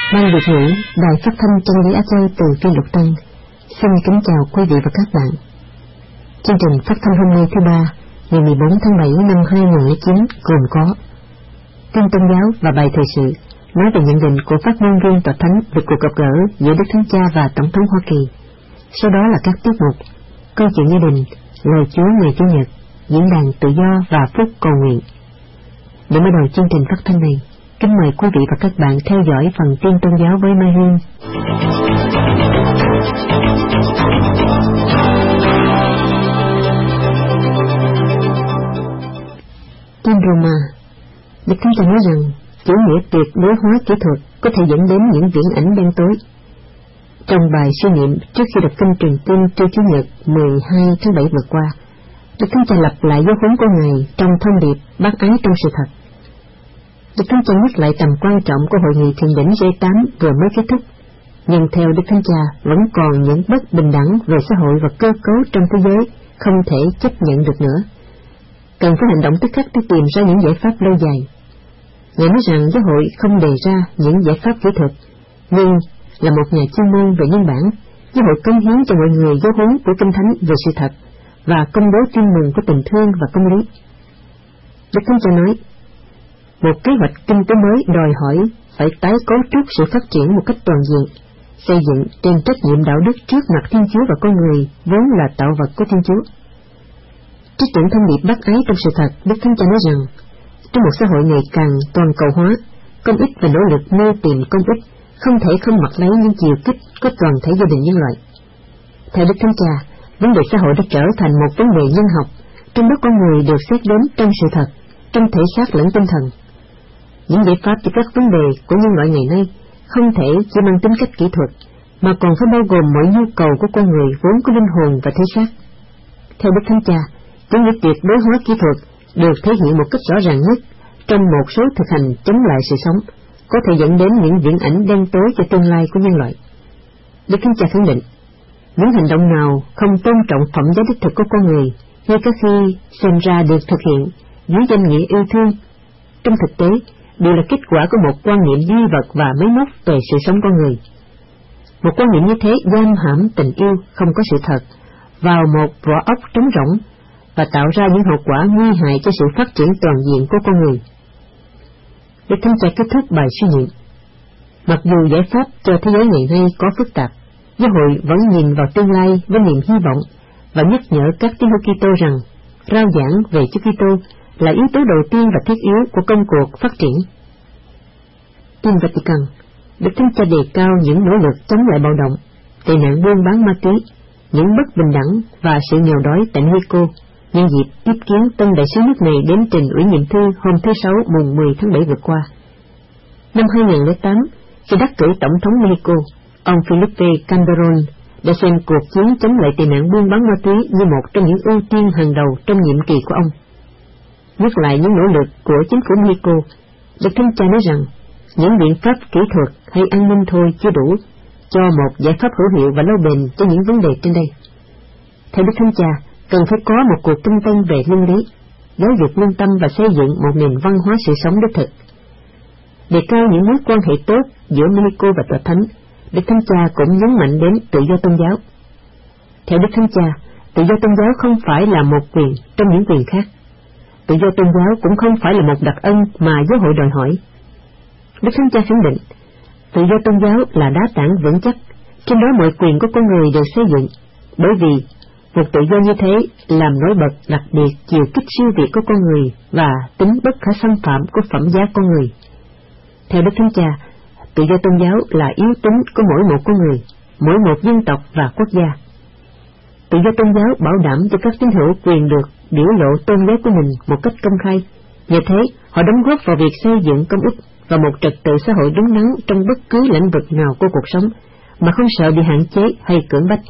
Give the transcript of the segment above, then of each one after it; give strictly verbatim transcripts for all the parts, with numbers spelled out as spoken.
Ban Việt ngữ, Đài Phát thanh Chân lý Á Châu từ Phi Lục Tân, xin kính chào quý vị và các bạn. Chương trình phát thanh hôm nay thứ ba, ngày mười bốn tháng bảy năm hai nghìn không trăm lẻ chín gồm có tin tôn giáo và bài thời sự nói về nhận định của phát ngôn viên tòa thánh về cuộc gặp gỡ giữa Đức Thánh Cha và Tổng thống Hoa Kỳ. Sau đó là các tiết mục câu chuyện gia đình, lời Chúa ngày Chủ nhật, diễn đàn tự do và phút cầu nguyện. Để mở đầu chương trình phát thanh này, kính mời quý vị và các bạn theo dõi phần tin tôn giáo với Mai Hương. Tin Roma, Đức Thánh Cha nói rằng chủ nghĩa tuyệt đối hóa kỹ thuật có thể dẫn đến những viễn ảnh đen tối. Trong bài suy niệm trước khi đọc kinh truyền tin trưa Chủ nhật mười hai tháng bảy vừa qua, Đức Thánh Cha lặp lại giáo huấn của Ngài trong thông điệp bác ái trong sự thật. Đức Thánh Cha nhắc lại tầm quan trọng của hội nghị thượng đỉnh giê tám vừa mới kết thúc, nhưng theo Đức Thánh Cha vẫn còn những bất bình đẳng về xã hội và cơ cấu trong thế giới không thể chấp nhận được nữa. Cần phải hành động tức khắc để tìm ra những giải pháp lâu dài. Ngài nói rằng giáo hội không đề ra những giải pháp kỹ thuật, nhưng là một nhà chuyên môn về nhân bản, giáo hội cống hiến cho mọi người giáo huấn của Kinh Thánh về sự thật và công bố tin mừng của tình thương và công lý. Đức Thánh Cha nói, một kế hoạch kinh tế mới đòi hỏi phải tái cấu trúc sự phát triển một cách toàn diện, xây dựng trên trách nhiệm đạo đức trước mặt Thiên Chúa và con người vốn là tạo vật của Thiên Chúa. Trích dẫn thông điệp bác ái trong sự thật, Đức Thánh Cha nói rằng, trong một xã hội ngày càng toàn cầu hóa, công ích và nỗ lực mưu tìm công ích không thể không mặc lấy những chiều kích của toàn thể gia đình nhân loại. Theo Đức Thánh Cha, vấn đề xã hội đã trở thành một vấn đề nhân học, trong đó con người được xét đến trong sự thật, trong thể xác lẫn tinh thần. Những giải pháp cho các vấn đề của nhân loại ngày nay không thể chỉ mang tính cách kỹ thuật, mà còn phải bao gồm mọi nhu cầu của con người vốn có linh hồn và thể xác. Theo Đức Thánh Cha, chủ nghĩa tuyệt đối hóa kỹ thuật được thể hiện một cách rõ ràng nhất trong một số thực hành chống lại sự sống, có thể dẫn đến những viễn ảnh đen tối cho tương lai của nhân loại. Đức Thánh Cha khẳng định, những hành động nào không tôn trọng phẩm giá đích thực của con người, ngay cả khi xem ra được thực hiện dưới danh nghĩa yêu thương, trong thực tế đều là kết quả của một quan niệm duy vật và máy móc về sự sống con người. Một quan niệm như thế giam hãm tình yêu không có sự thật vào một vỏ ốc trống rỗng và tạo ra những hậu quả nguy hại cho sự phát triển toàn diện của con người. Đức Thánh Cha kết thúc bài suy niệm. Mặc dù giải pháp cho thế giới ngày nay có phức tạp, giáo hội vẫn nhìn vào tương lai với niềm hy vọng và nhắc nhở các tín hữu Kitô rằng rao giảng về Chúa Kitô là yếu tố đầu tiên và thiết yếu của công cuộc phát triển. Tin Vatican, Đức Thánh Cha đề cao những nỗ lực chống lại bạo động, tệ nạn buôn bán ma túy, những bất bình đẳng và sự nghèo đói tại Mexico, nhân dịp tiếp kiến tân đại sứ nước này đến trình ủy nhiệm thư hôm thứ Sáu mùng mười tháng bảy vừa qua. Năm hai nghìn không trăm lẻ tám, khi đắc cử tổng thống Mexico, ông Felipe Calderón đã xem cuộc chiến chống lại tệ nạn buôn bán ma túy như một trong những ưu tiên hàng đầu trong nhiệm kỳ của ông. Nhắc lại những nỗ lực của chính phủ Mexico, Đức Thánh Cha nói rằng những biện pháp kỹ thuật hay an ninh thôi chưa đủ cho một giải pháp hữu hiệu và lâu bền cho những vấn đề trên đây. Theo Đức Thánh Cha, cần phải có một cuộc tinh tân về luân lý, giáo dục lương tâm và xây dựng một nền văn hóa sự sống đích thực. Đề cao những mối quan hệ tốt giữa Mexico và Tòa Thánh, Đức Thánh Cha cũng nhấn mạnh đến tự do tôn giáo. Theo Đức Thánh Cha, tự do tôn giáo không phải là một quyền trong những quyền khác. Tự do tôn giáo cũng không phải là một đặc ân mà giáo hội đòi hỏi. Đức Thánh Cha khẳng định, tự do tôn giáo là đá tảng vững chắc, trên đó mọi quyền của con người được xây dựng, bởi vì một tự do như thế làm nổi bật đặc biệt chiều kích siêu việt của con người và tính bất khả xâm phạm của phẩm giá con người. Theo Đức Thánh Cha, tự do tôn giáo là yếu tính của mỗi một con người, mỗi một dân tộc và quốc gia. Tự do tôn giáo bảo đảm cho các tín hữu quyền được biểu lộ tôn giáo của mình một cách công khai. Nhờ thế, họ đóng góp vào việc xây dựng công ích và một trật tự xã hội đúng đắn trong bất cứ lĩnh vực nào của cuộc sống, mà không sợ bị hạn chế hay cưỡng bách.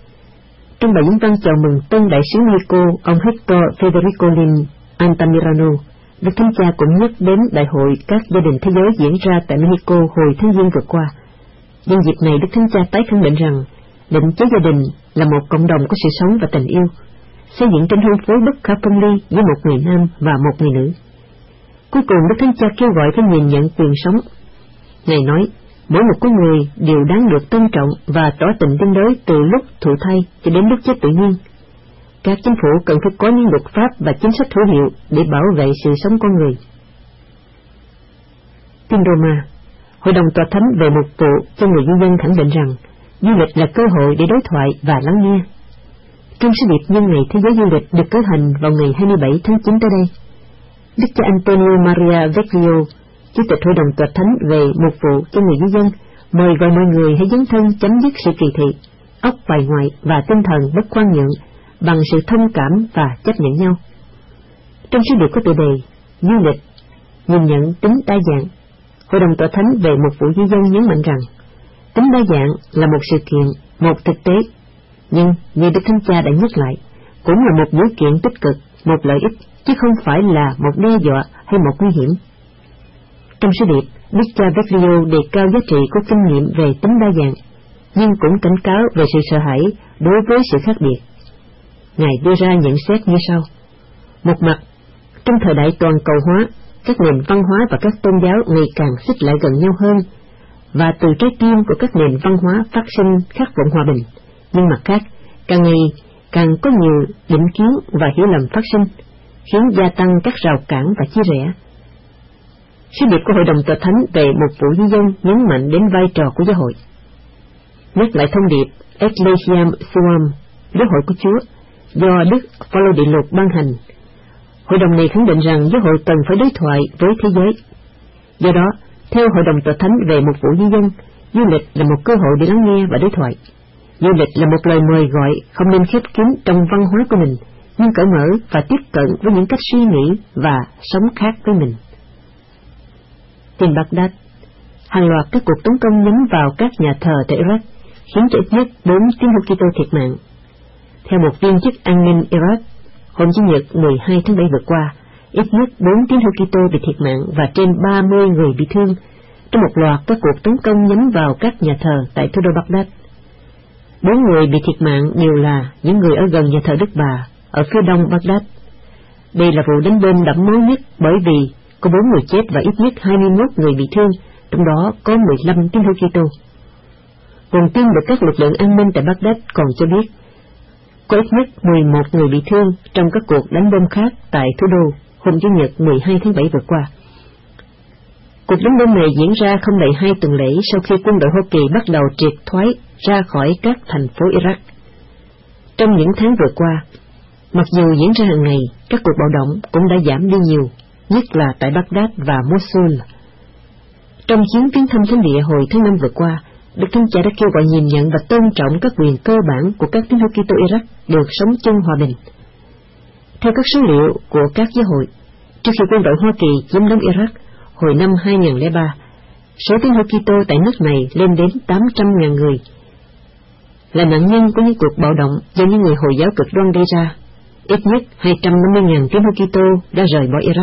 Trong bài diễn văn chào mừng tân đại sứ Mexico, ông Hector Federico Lin Altamirano, Đức Thánh Cha cũng nhắc đến đại hội các gia đình thế giới diễn ra tại Mexico hồi tháng Giêng vừa qua. Nhân dịp này, Đức Thánh Cha tái khẳng định rằng định chế gia đình là một cộng đồng có sự sống và tình yêu, xây dựng trên hôn phối bất khả phân ly với một người nam và một người nữ. Cuối cùng, Đức Thánh Cha kêu gọi phải nhìn nhận quyền sống. Ngài nói, Mỗi một con người đều đáng được tôn trọng và tỏ tình tương đối từ lúc thụ thai cho đến lúc chết tự nhiên. Các chính phủ cần phải có những luật pháp và chính sách hữu hiệu để bảo vệ sự sống con người. Tin Roma, Hội đồng Tòa Thánh về mục vụ cho người di dân khẳng định rằng du lịch là cơ hội để đối thoại và lắng nghe. Trong sứ điệp nhân ngày Thế giới du lịch được cử hành vào ngày hai mươi bảy tháng chín tới đây, Đức cha Antonio Maria Vecchio, Chủ tịch Hội đồng Tòa Thánh về mục vụ cho người di dân, mời gọi mọi người hãy dấn thân chấm dứt sự kỳ thị, óc bài ngoại và tinh thần bất khoan nhượng bằng sự thông cảm và chấp nhận nhau. Trong sứ điệp có tựa đề Du lịch, nhìn nhận tính đa dạng, Hội đồng Tòa Thánh về mục vụ di dân nhấn mạnh rằng tính đa dạng là một sự kiện, một thực tế, nhưng như Đức Thánh Cha đã nhắc lại, cũng là một điều kiện tích cực, một lợi ích, chứ không phải là một đe dọa hay một nguy hiểm. Trong sứ điệp, Đức cha Vecchio đề cao giá trị của kinh nghiệm về tính đa dạng, nhưng cũng cảnh cáo về sự sợ hãi đối với sự khác biệt. Ngài đưa ra nhận xét như sau: một mặt, trong thời đại toàn cầu hóa, các nền văn hóa và các tôn giáo ngày càng xích lại gần nhau hơn, và từ trái tim của các nền văn hóa phát sinh khát vọng hòa bình. Nhưng mặt khác, càng ngày càng có nhiều định kiến và hiểu lầm phát sinh, khiến gia tăng các rào cản và chia rẽ. Sứ điệp của Hội đồng Tòa Thánh về mục vụ di dân nhấn mạnh đến vai trò của giáo hội. Nhắc lại thông điệp Ecclesiam Suam, giáo hội của Chúa, do Đức Phaolô Đệ Lục ban hành. Hội đồng này khẳng định rằng giáo hội cần phải đối thoại với thế giới. Do đó, theo Hội đồng Tòa Thánh về mục vụ di dân, du lịch là một cơ hội để lắng nghe và đối thoại. Du lịch là một lời mời gọi không nên khép kín trong văn hóa của mình, nhưng cởi mở và tiếp cận với những cách suy nghĩ và sống khác với mình. Tin Baghdad, hàng loạt các cuộc tấn công nhắm vào các nhà thờ tại Iraq khiến cho ít nhất bốn tín hữu Kitô thiệt mạng. Theo một viên chức an ninh Iraq, hôm Chủ nhật mười hai tháng bảy vừa qua, ít nhất bốn tín hữu Kitô bị thiệt mạng và trên ba mươi người bị thương trong một loạt các cuộc tấn công nhắm vào các nhà thờ tại thủ đô Baghdad. Bốn người bị thiệt mạng đều là những người ở gần nhà thờ Đức Bà ở phía đông Baghdad. Đây là vụ đánh bom đẫm máu nhất bởi vì có bốn người chết và ít nhất hai mươi mốt người bị thương, trong đó có mười lăm tín hữu Kitô. Nguồn tin được các lực lượng an ninh tại Baghdad còn cho biết có ít nhất mười một người bị thương trong các cuộc đánh bom khác tại thủ đô hôm Chủ nhật mười hai tháng bảy vừa qua. Cuộc đánh bom này diễn ra không đầy hai tuần lễ sau khi quân đội Hoa Kỳ bắt đầu triệt thoái ra khỏi các thành phố Iraq. Trong những tháng vừa qua, mặc dù diễn ra hàng ngày, các cuộc bạo động cũng đã giảm đi nhiều, nhất là tại Baghdad và Mosul. Trong chuyến viếng thăm thánh địa hồi tháng năm vừa qua, Đức Thánh Cha đã kêu gọi nhìn nhận và tôn trọng các quyền cơ bản của các tín hữu Kitô Iraq được sống chung hòa bình. Theo các số liệu của các giáo hội, trước khi quân đội Hoa Kỳ chiếm đóng Iraq hồi năm hai nghìn lẻ ba, số tín hữu Kitô tại nước này lên đến tám trăm nghìn người, là nạn nhân của những cuộc bạo động do những người Hồi giáo cực đoan gây ra. Ít nhất hai trăm năm mươi nghìn tín hữu Kitô đã rời bỏ Iraq.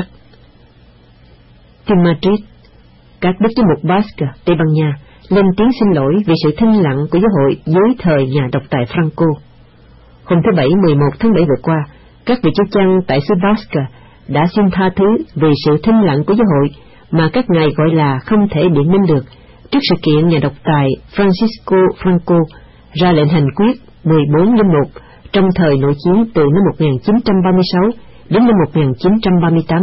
Tin Madrid, các đức giám mục Basque, Tây Ban Nha lên tiếng xin lỗi vì sự thinh lặng của giáo hội dưới thời nhà độc tài Franco. Hôm thứ Bảy mười một tháng bảy vừa qua, các vị chúa chăn tại xứ Basque đã xin tha thứ vì sự thinh lặng của giáo hội mà các ngài gọi là không thể biện minh được trước sự kiện nhà độc tài Francisco Franco ra lệnh hành quyết mười bốn linh mục trong thời nội chiến từ năm một nghìn chín trăm ba mươi sáu đến năm một nghìn chín trăm ba mươi tám.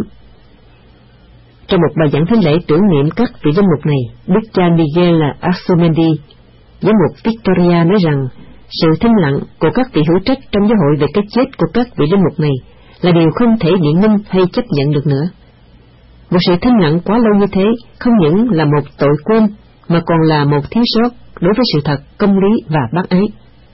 Trong một bài giảng thánh lễ tưởng niệm các vị linh mục này, Đức cha Miguel Axomendi, giám mục Victoria nói rằng sự thinh lặng của các vị hữu trách trong giáo hội về cái chết của các vị linh mục này là điều không thể biện minh hay chấp nhận được nữa. Một sự thinh lặng quá lâu như thế không những là một tội quên mà còn là một thiếu sót đối với sự thật, công lý và bác ái.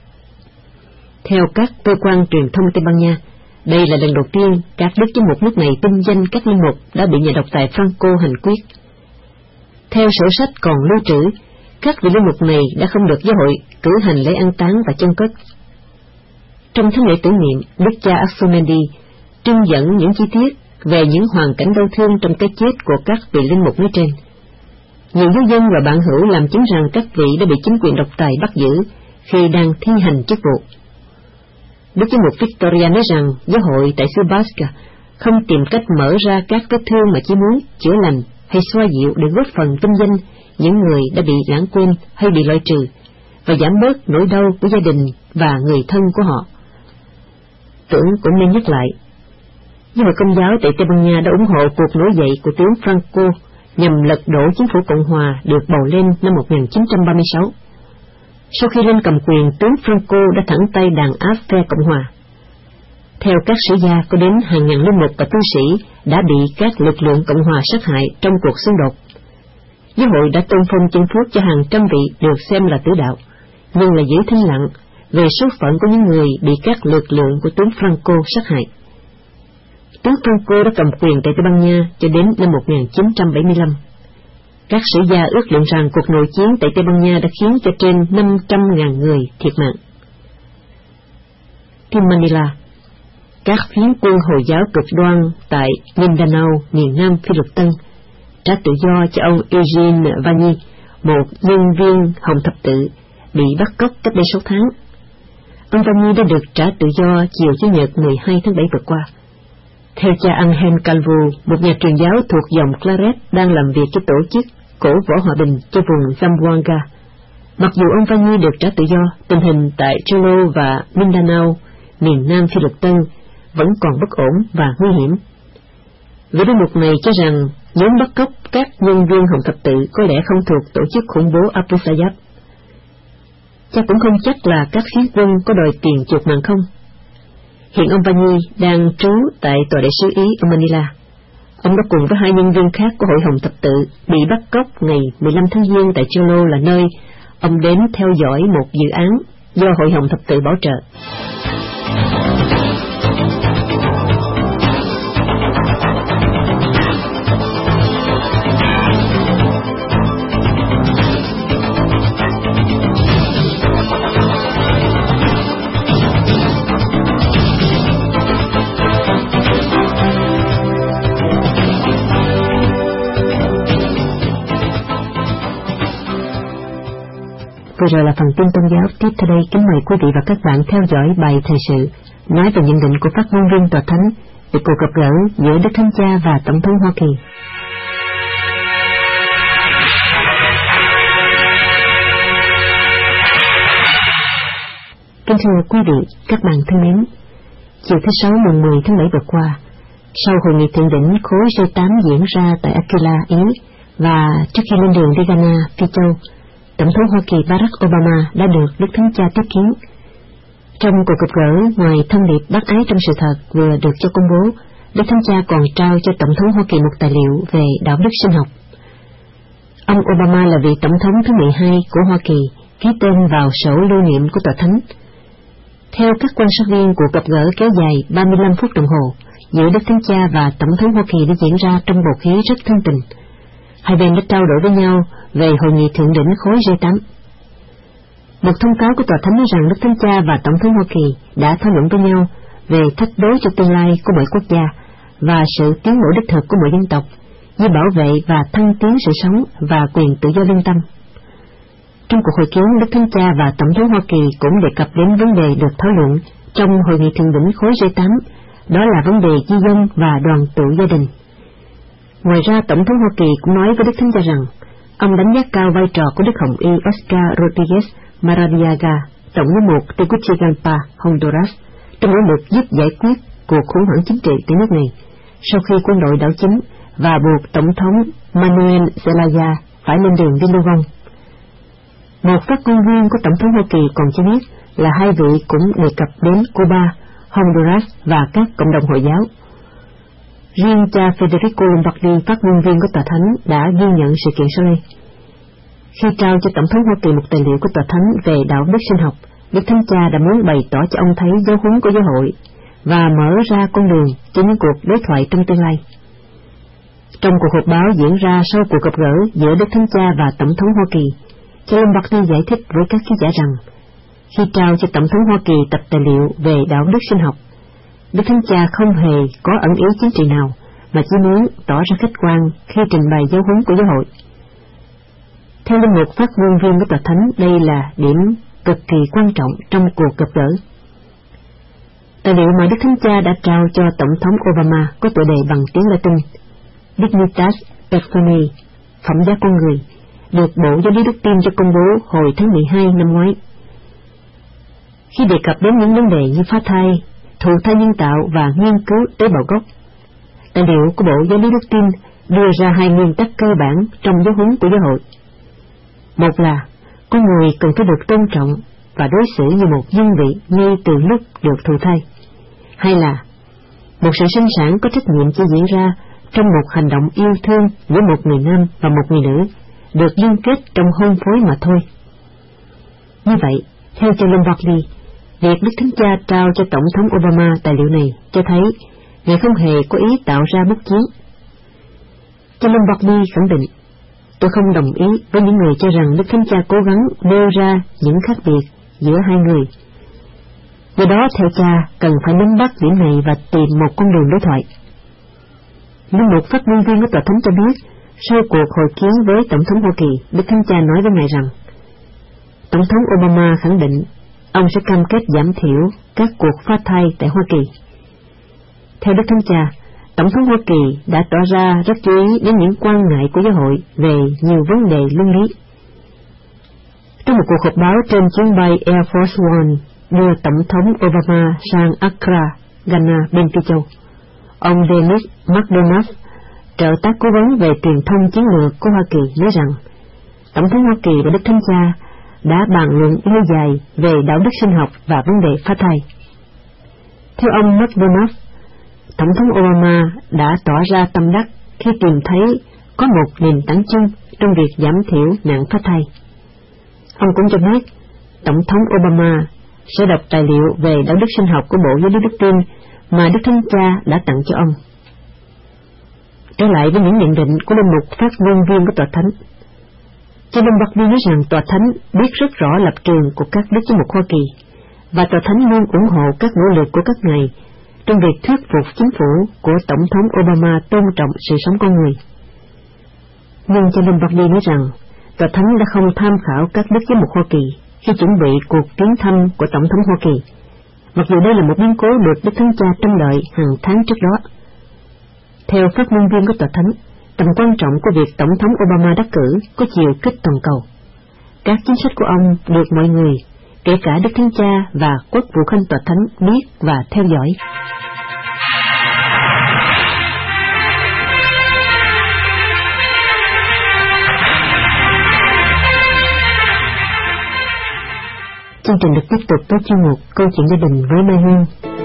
Theo các cơ quan truyền thông Tây Ban Nha, đây là lần đầu tiên các đức giám mục nước này vinh danh các linh mục đã bị nhà độc tài Franco hành quyết. Theo sổ sách còn lưu trữ, các vị linh mục này đã không được giáo hội cử hành lễ an táng và chôn cất. Trong thánh lễ tưởng niệm, Đức cha Axomendi trưng dẫn những chi tiết về những hoàn cảnh đau thương trong cái chết của các vị linh mục nói trên. Nhiều giáo dân và bạn hữu làm chứng rằng các vị đã bị chính quyền độc tài bắt giữ khi đang thi hành chức vụ. Đức giám mục Victoria nói rằng giáo hội tại xứ Basque không tìm cách mở ra các vết thương mà chỉ muốn chữa lành hay xoa dịu để góp phần vinh danh những người đã bị lãng quên hay bị loại trừ, và giảm bớt nỗi đau của gia đình và người thân của họ. Tưởng cũng nên nhắc lại, nhưng mà Công giáo tại Tây Ban Nha đã ủng hộ cuộc nổi dậy của tướng Franco nhằm lật đổ chính phủ Cộng hòa được bầu lên năm một nghìn chín trăm ba mươi sáu. Sau khi lên cầm quyền, tướng Franco đã thẳng tay đàn áp phe Cộng hòa. Theo các sử gia, có đến hàng ngàn linh mục và tu sĩ đã bị các lực lượng Cộng hòa sát hại trong cuộc xung đột. Giáo hội đã tôn phong chân phước cho hàng trăm vị được xem là tử đạo, nhưng là giữ thinh lặng về số phận của những người bị các lực lượng của tướng Franco sát hại. Tướng Franco đã cầm quyền tại Tây Ban Nha cho đến năm một nghìn chín trăm bảy mươi lăm. Các sử gia ước lượng rằng cuộc nội chiến tại Tây Ban Nha đã khiến cho trên năm trăm nghìn người thiệt mạng. Tin Manila, các phiến quân Hồi giáo cực đoan tại Mindanao, miền nam Philippines, trả tự do cho ông Eugene Vani, một nhân viên Hồng Thập Tự, bị bắt cóc cách đây sáu tháng. Ông Vani đã được trả tự do chiều Chủ nhật mười hai tháng bảy vừa qua. Theo cha Angel Calvo, một nhà truyền giáo thuộc dòng Claret đang làm việc cho tổ chức cổ võ hòa bình cho vùng Zamboanga, mặc dù ông Vani được trả tự do, tình hình tại Jolo và Mindanao, miền nam Philippines, vẫn còn bất ổn và nguy hiểm. Vị đối mục này cho rằng nhóm bắt cóc các nhân viên Hồng Thập Tự có lẽ không thuộc tổ chức khủng bố Abu Sayyaf. Cha cũng không chắc là các phiến quân có đòi tiền chuộc mạng không. Hiện ông Vani đang trú tại tòa đại sứ Ý ở Manila. Ông đã cùng với hai nhân viên khác của Hội Hồng Thập Tự bị bắt cóc ngày mười lăm tháng Giêng tại Jolo, là nơi ông đến theo dõi một dự án do Hội Hồng Thập Tự bảo trợ. Vừa rồi là phần tin tôn giáo. Tiếp theo đây, kính mời quý vị và các bạn theo dõi bài thời sự nói về nhận định của phát ngôn viên Tòa Thánh về cuộc gặp gỡ giữa Đức Thánh Cha và Tổng thống Hoa Kỳ. Kính thưa quý vị, các bạn thân mến, chiều thứ Sáu mùng mười tháng bảy vừa qua, sau hội nghị thượng đỉnh khối G tám diễn ra tại Aquila, Ý, và trước khi lên đường đi Ghana, Phi Châu, Tổng thống Hoa Kỳ Barack Obama đã được Đức Thánh Cha tiếp kiến. Trong cuộc gặp gỡ, ngoài thông điệp bác ái trong sự thật vừa được cho công bố, Đức Thánh Cha còn trao cho Tổng thống Hoa Kỳ một tài liệu về đạo đức sinh học. Ông Obama là vị Tổng thống thứ mười hai của Hoa Kỳ, ký tên vào sổ lưu niệm của Tòa Thánh. Theo các quan sát viên, cuộc gặp gỡ kéo dài ba mươi lăm phút đồng hồ giữa Đức Thánh Cha và Tổng thống Hoa Kỳ đã diễn ra trong bầu khí rất thân tình. Hai bên đã trao đổi với nhau về hội nghị thượng đỉnh khối G tám. Một thông cáo của Tòa Thánh nói rằng Đức Thánh Cha và Tổng thống Hoa Kỳ đã thảo luận với nhau về thách đố cho tương lai của mỗi quốc gia và sự tiến bộ đích thực của mỗi dân tộc, như bảo vệ và thăng tiến sự sống và quyền tự do lương tâm. Trong cuộc hội kiến, Đức Thánh Cha và Tổng thống Hoa Kỳ cũng đề cập đến vấn đề được thảo luận trong hội nghị thượng đỉnh khối G tám, đó là vấn đề di dân và đoàn tụ gia đình. Ngoài ra, Tổng thống Hoa Kỳ cũng nói với Đức Thánh Cha rằng ông đánh giá cao vai trò của Đức Hồng Y Oscar Rodriguez Maradiaga, Tổng giám mục Tegucigalpa, Honduras, trong nỗ lực giúp giải quyết cuộc khủng hoảng chính trị tại nước này sau khi quân đội đảo chính và buộc Tổng thống Manuel Zelaya phải lên đường đi lưu vong. Một phát ngôn viên của Tổng thống Hoa Kỳ còn cho biết là hai vị cũng đề cập đến Cuba, Honduras và các cộng đồng Hồi giáo. Riêng cha Federico Lombardi, phát ngôn viên của Tòa Thánh, đã ghi nhận sự kiện sau đây. Khi trao cho Tổng thống Hoa Kỳ một tài liệu của Tòa Thánh về đạo đức sinh học, Đức Thánh Cha đã muốn bày tỏ cho ông thấy giáo huấn của giáo hội và mở ra con đường cho những cuộc đối thoại trong tương lai. Trong cuộc họp báo diễn ra sau cuộc gặp gỡ giữa Đức Thánh Cha và Tổng thống Hoa Kỳ, cha Lombardi giải thích với các ký giả rằng khi trao cho Tổng thống Hoa Kỳ tập tài liệu về đạo đức sinh học, Đức Thánh Cha không hề có ẩn ý chính trị nào, mà chỉ muốn tỏ ra khách quan khi trình bày giáo huấn của giáo hội. Theo linh mục phát ngôn viên của Tòa Thánh, đây là điểm cực kỳ quan trọng trong cuộc gặp gỡ. Tài liệu mà Đức Thánh Cha đã trao cho Tổng thống Obama có tựa đề bằng tiếng Latin Dignitas Personae, phẩm giá con người, được Bộ Giáo lý Đức Tin cho công bố hồi tháng mười hai năm ngoái. Khi đề cập đến những vấn đề như phá thai, thụ thai nhân tạo và nghiên cứu tế bào gốc, tài liệu của Bộ Giáo lý Đức Tin đưa ra hai nguyên tắc cơ bản trong giáo huấn của giáo hội. Một là con người cần phải được tôn trọng và đối xử như một nhân vị ngay từ lúc được thụ thai. Hai là một sự sinh sản có trách nhiệm chỉ diễn ra trong một hành động yêu thương giữa một người nam và một người nữ, được liên kết trong hôn phối mà thôi. Như vậy, theo cha Lombardi, việc Đức Thánh Cha trao cho Tổng thống Obama tài liệu này cho thấy Ngài không hề có ý tạo ra bất chiến. Cha Lombardi khẳng định, tôi không đồng ý với những người cho rằng Đức Thánh Cha cố gắng nêu ra những khác biệt giữa hai người. Do đó, theo cha, cần phải nắm bắt điểm này và tìm một con đường đối thoại. Linh mục phát ngôn viên của Tòa Thánh cho biết, sau cuộc hội kiến với Tổng thống Hoa Kỳ, Đức Thánh Cha nói với Ngài rằng, Tổng thống Obama khẳng định ông sẽ cam kết giảm thiểu các cuộc phá thai tại Hoa Kỳ. Theo Đức Thánh Cha, Tổng thống Hoa Kỳ đã tỏ ra rất chú ý đến những quan ngại của giáo hội về nhiều vấn đề luân lý. Trong một cuộc họp báo trên chuyến bay Air Force One đưa Tổng thống Obama sang Accra, Ghana, bên Phi Châu, ông Denis McDonough, trợ tác cố vấn về truyền thông chiến lược của Hoa Kỳ, nói rằng Tổng thống Hoa Kỳ và Đức Thánh Cha đã bàn luận lâu dài về đạo đức sinh học và vấn đề phá thai. Theo ông McDonough, Tổng thống Obama đã tỏ ra tâm đắc khi tìm thấy có một nền tảng chung trong việc giảm thiểu nạn phá thai. Ông cũng cho biết Tổng thống Obama sẽ đọc tài liệu về đạo đức sinh học của Bộ Giáo lý Đức Tin mà Đức Thánh Cha đã tặng cho ông. Trở lại với những nhận định của linh mục phát ngôn viên của Tòa Thánh, cha Lombardi nói rằng Tòa Thánh biết rất rõ lập trường của các đức giám mục Hoa Kỳ, và Tòa Thánh luôn ủng hộ các nỗ lực của các ngài trong việc thuyết phục chính phủ của Tổng thống Obama tôn trọng sự sống con người. Nhưng cha Lombardi nói rằng Tòa Thánh đã không tham khảo các đức giám mục Hoa Kỳ khi chuẩn bị cuộc viếng thăm của Tổng thống Hoa Kỳ, mặc dù đây là một biến cố được Đức Thánh Cha trông đợi hàng tháng trước đó. Theo phát ngôn viên của Tòa Thánh, tầm quan trọng của việc Tổng thống Obama đắc cử có chiều kích toàn cầu. Các chính sách của ông được mọi người, kể cả Đức Thánh Cha và Quốc vụ Khanh Tòa Thánh biết và theo dõi. Chương trình được tiếp tục với chuyên mục Câu chuyện gia đình với Mai Hương.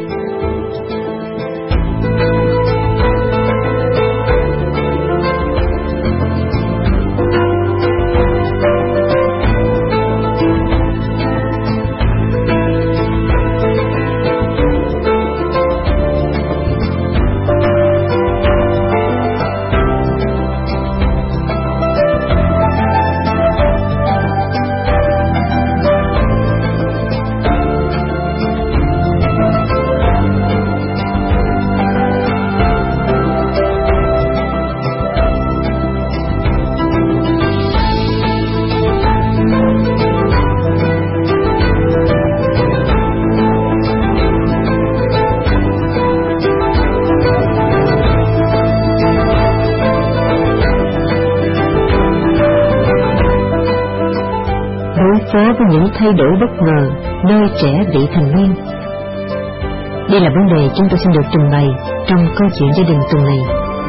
Phó với những thay đổi bất ngờ nơi trẻ vị thành niên. Đây là vấn đề chúng tôi xin được trình bày trong câu chuyện gia đình tuần này.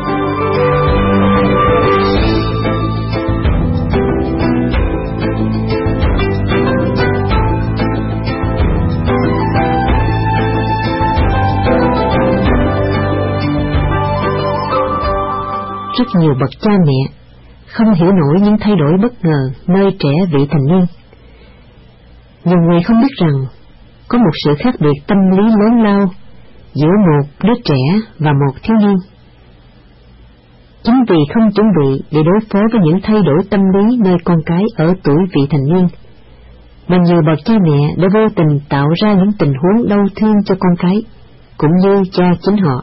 Rất nhiều bậc cha mẹ không hiểu nổi những thay đổi bất ngờ nơi trẻ vị thành niên. Nhiều người không biết rằng có một sự khác biệt tâm lý lớn lao giữa một đứa trẻ và một thiếu niên. Chính vì không chuẩn bị để đối phó với những thay đổi tâm lý nơi con cái ở tuổi vị thành niên, mà nhiều bậc cha mẹ đã vô tình tạo ra những tình huống đau thương cho con cái, cũng như cho chính họ.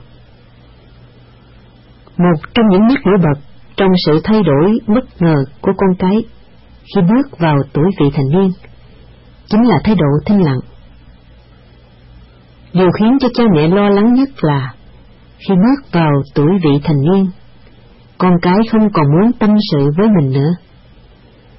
Một trong những nét nổi bật trong sự thay đổi bất ngờ của con cái khi bước vào tuổi vị thành niên chính là thái độ thinh lặng. Điều khiến cho cha mẹ lo lắng nhất là khi bước vào tuổi vị thành niên, con cái không còn muốn tâm sự với mình nữa.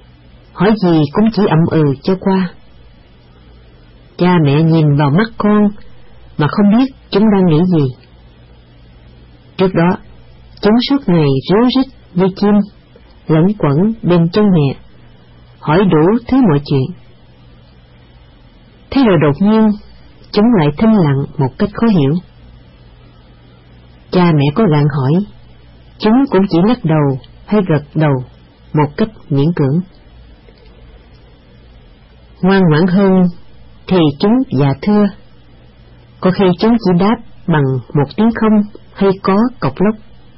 hỏi gì cũng chỉ ậm ừ cho qua. Cha mẹ nhìn vào mắt con mà không biết chúng đang nghĩ gì. Trước đó, chúng suốt ngày ríu rít như chim, lẫn quẩn bên chân mẹ, hỏi đủ thứ mọi chuyện. Thế rồi đột nhiên, chúng lại thinh lặng một cách khó hiểu. Cha mẹ có gặng hỏi, chúng cũng chỉ lắc đầu hay gật đầu một cách miễn cưỡng. Ngoan ngoãn hơn thì chúng dạ thưa, có khi chúng chỉ đáp bằng một tiếng không hay có cộc lốc.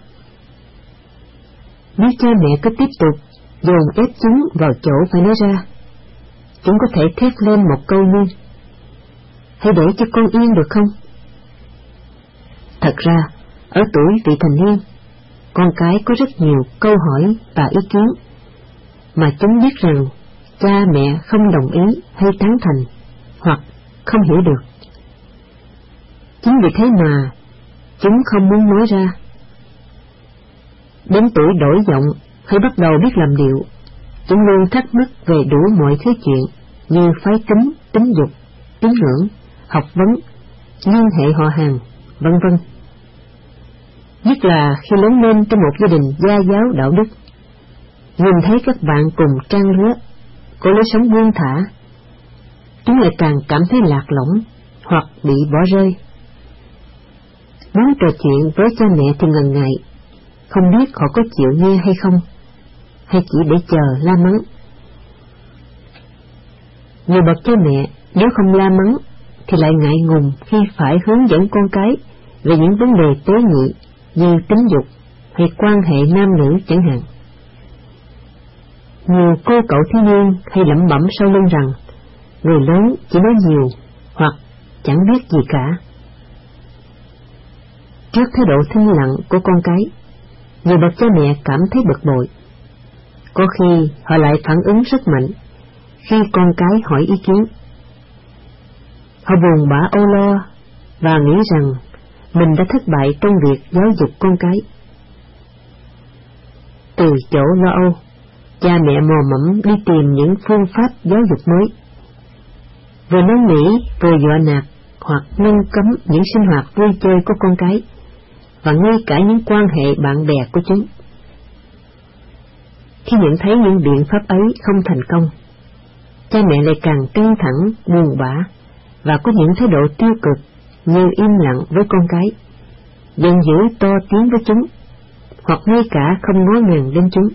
Nếu cha mẹ cứ tiếp tục dồn ép chúng vào chỗ phải nói ra, chúng có thể thét lên một câu như: hãy để cho con yên được không? Thật ra, ở tuổi vị thành niên, con cái có rất nhiều câu hỏi và ý kiến, mà chúng biết rằng cha mẹ không đồng ý hay tán thành, hoặc không hiểu được. Chính vì thế mà chúng không muốn nói ra. Đến tuổi đổi giọng hay bắt đầu biết làm điệu, chúng luôn thắc mắc về đủ mọi thứ chuyện như phái tính, tính dục, tín ngưỡng, học vấn, liên hệ họ hàng, vân vân. Nhất là khi lớn lên trong một gia đình gia giáo đạo đức, nhìn thấy các bạn cùng trang lứa có lối sống buông thả, chúng lại càng cảm thấy lạc lõng hoặc bị bỏ rơi. Muốn trò chuyện với cha mẹ thì ngần ngại, không biết họ có chịu nghe hay không, hay chỉ để chờ la mắng. Nhiều bậc cha mẹ nếu không la mắng thì lại ngại ngùng khi phải hướng dẫn con cái về những vấn đề tế nhị như tính dục hay quan hệ nam nữ chẳng hạn. Nhiều cô cậu thiếu niên hay lẩm bẩm sau lưng rằng người lớn chỉ nói nhiều hoặc chẳng biết gì cả. Trước thái độ thinh lặng của con cái, nhiều bậc cha mẹ cảm thấy bực bội. Có khi họ lại phản ứng rất mạnh khi con cái hỏi ý kiến. Họ buồn bã âu lo và nghĩ rằng mình đã thất bại trong việc giáo dục con cái. Từ chỗ lo âu, cha mẹ mò mẫm đi tìm những phương pháp giáo dục mới, vừa năn nỉ vừa dọa nạt hoặc ngăn cấm những sinh hoạt vui chơi của con cái, và ngay cả những quan hệ bạn bè của chúng. Khi nhận thấy những biện pháp ấy không thành công, cha mẹ lại càng căng thẳng, buồn bã và có những thái độ tiêu cực như im lặng với con cái, giận dữ to tiếng với chúng, hoặc ngay cả không ngó ngàng đến chúng.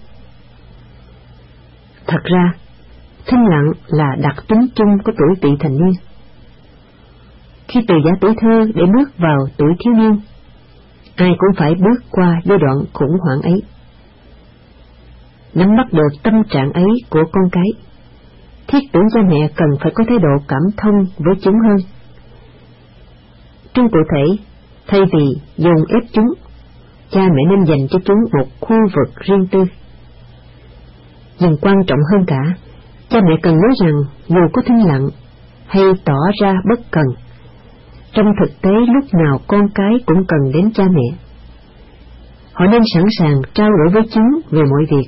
Thật ra, thinh lặng là đặc tính chung của tuổi vị thành niên. Khi từ giã tuổi thơ để bước vào tuổi thiếu niên, ai cũng phải bước qua giai đoạn khủng hoảng ấy. Nắm bắt được tâm trạng ấy của con cái, thiết tưởng cha mẹ cần phải có thái độ cảm thông với chúng hơn. Trong cụ thể, thay vì dồn ép chúng, cha mẹ nên dành cho chúng một khu vực riêng tư. Nhưng quan trọng hơn cả, cha mẹ cần nói rằng dù có thinh lặng hay tỏ ra bất cần, trong thực tế lúc nào con cái cũng cần đến cha mẹ. Họ nên sẵn sàng trao đổi với chúng về mọi việc.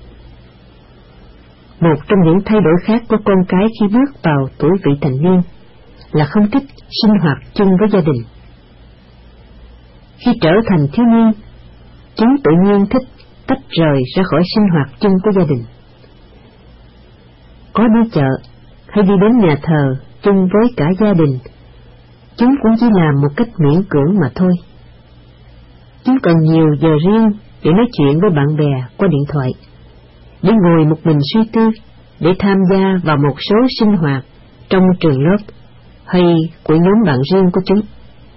Một trong những thay đổi khác của con cái khi bước vào tuổi vị thành niên là không thích sinh hoạt chung với gia đình. Khi trở thành thiếu niên, chúng tự nhiên thích tách rời ra khỏi sinh hoạt chung của gia đình. Có đi chợ hay đi đến nhà thờ chung với cả gia đình, chúng cũng chỉ làm một cách miễn cưỡng mà thôi. Chúng cần nhiều giờ riêng để nói chuyện với bạn bè qua điện thoại, để ngồi một mình suy tư, để tham gia vào một số sinh hoạt trong trường lớp hay của nhóm bạn riêng của chúng.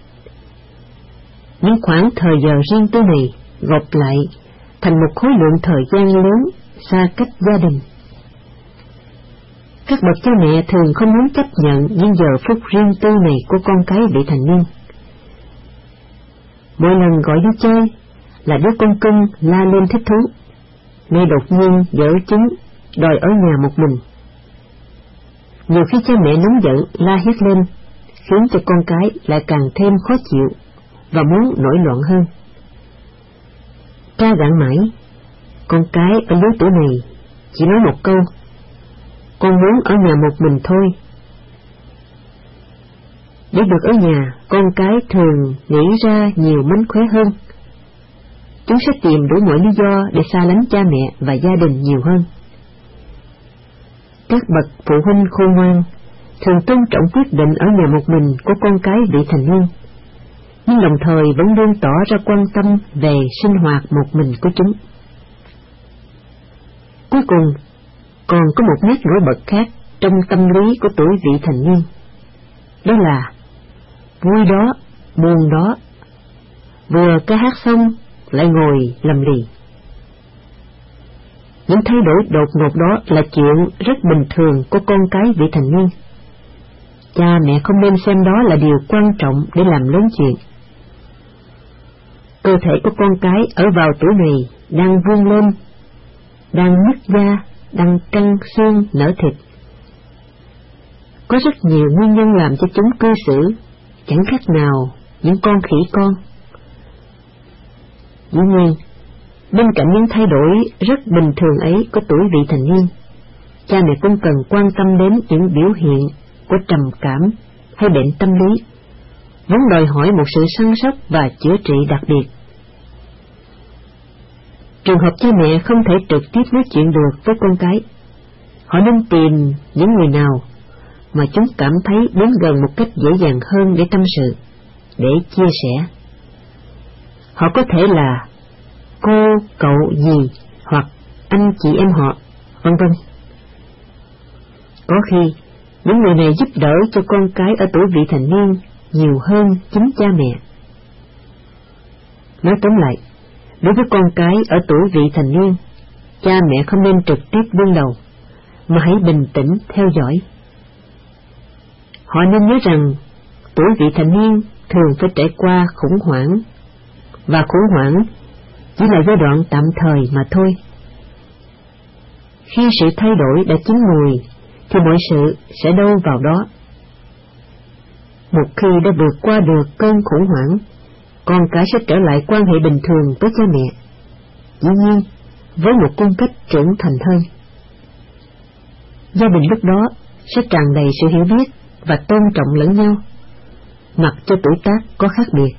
Những khoảng thời giờ riêng tư này gộp lại thành một khối lượng thời gian lớn xa cách gia đình. Các bậc cha mẹ thường không muốn chấp nhận những giờ phút riêng tư này của con cái vị thành niên. Mỗi lần gọi đi chơi là đứa con cưng la lên thích thú, nay đột nhiên dở chúng đòi ở nhà một mình. Nhiều khi cha mẹ nóng giận la hét lên, khiến cho con cái lại càng thêm khó chịu và muốn nổi loạn hơn. Tra gạn mãi, con cái ở lứa tuổi này chỉ nói một câu: con muốn ở nhà một mình thôi. Để được ở nhà, con cái thường nghĩ ra nhiều mánh khóe hơn. Chúng sẽ tìm đủ mọi lý do để xa lánh cha mẹ và gia đình nhiều hơn. Các bậc phụ huynh khôn ngoan thường tôn trọng quyết định ở nhà một mình của con cái vị thành niên, nhưng đồng thời vẫn luôn tỏ ra quan tâm về sinh hoạt một mình của chúng. Cuối cùng, còn có một nét nổi bật khác trong tâm lý của tuổi vị thành niên, đó là vui đó, buồn đó, vừa ca hát xong lại ngồi lầm lì. Những thay đổi đột ngột đó là chuyện rất bình thường của con cái vị thành niên. Cha mẹ không nên xem đó là điều quan trọng để làm lớn chuyện. Cơ thể của con cái ở vào tuổi này đang vươn lên, đang nứt da, đang căng xương nở thịt. Có rất nhiều nguyên nhân làm cho chúng cư xử chẳng khác nào những con khỉ con. Dĩ nhiên, bên cạnh những thay đổi rất bình thường ấy của tuổi vị thành niên, cha mẹ cũng cần quan tâm đến những biểu hiện của trầm cảm hay bệnh tâm lý, vốn đòi hỏi một sự săn sóc và chữa trị đặc biệt. Trường hợp cha mẹ không thể trực tiếp nói chuyện được với con cái, họ nên tìm những người nào mà chúng cảm thấy đến gần một cách dễ dàng hơn để tâm sự, để chia sẻ. Họ có thể là cô, cậu, dì hoặc anh chị em họ, vân vân. Có khi, những người này giúp đỡ cho con cái ở tuổi vị thành niên nhiều hơn chính cha mẹ. Nói tóm lại, đối với con cái ở tuổi vị thành niên, cha mẹ không nên trực tiếp đương đầu, mà hãy bình tĩnh theo dõi. Họ nên nhớ rằng, tuổi vị thành niên thường phải trải qua khủng hoảng, và khủng hoảng chỉ là giai đoạn tạm thời mà thôi. Khi sự thay đổi đã chín mùi, thì mọi sự sẽ đâu vào đó. Một khi đã vượt qua được cơn khủng hoảng, con cái sẽ trở lại quan hệ bình thường với cha mẹ, dĩ nhiên với một cung cách trưởng thành hơn. Gia đình lúc đó sẽ tràn đầy sự hiểu biết và tôn trọng lẫn nhau, mặc cho tuổi tác có khác biệt.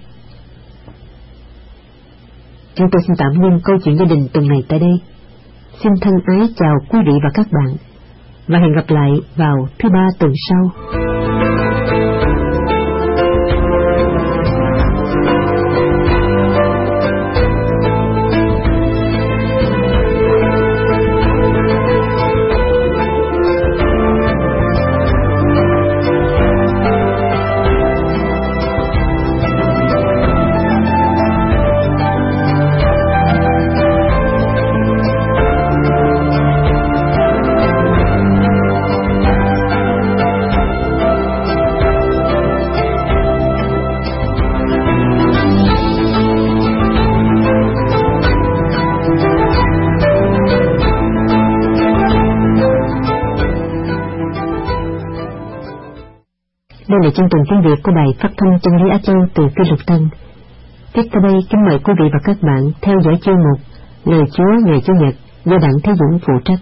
Chúng tôi xin tạm ngưng câu chuyện gia đình tuần này tại đây. Xin thân ái chào quý vị và các bạn, và hẹn gặp lại vào thứ ba tuần sau. Đây là chương trình tiếng Việt của Đài Phát thanh Chân lý Á Châu từ Phi Luật Tân. Tiếp theo đây, kính mời quý vị và các bạn theo dõi chương mục Lời Chúa ngày Chủ nhật do Đặng Thế Dũng phụ trách.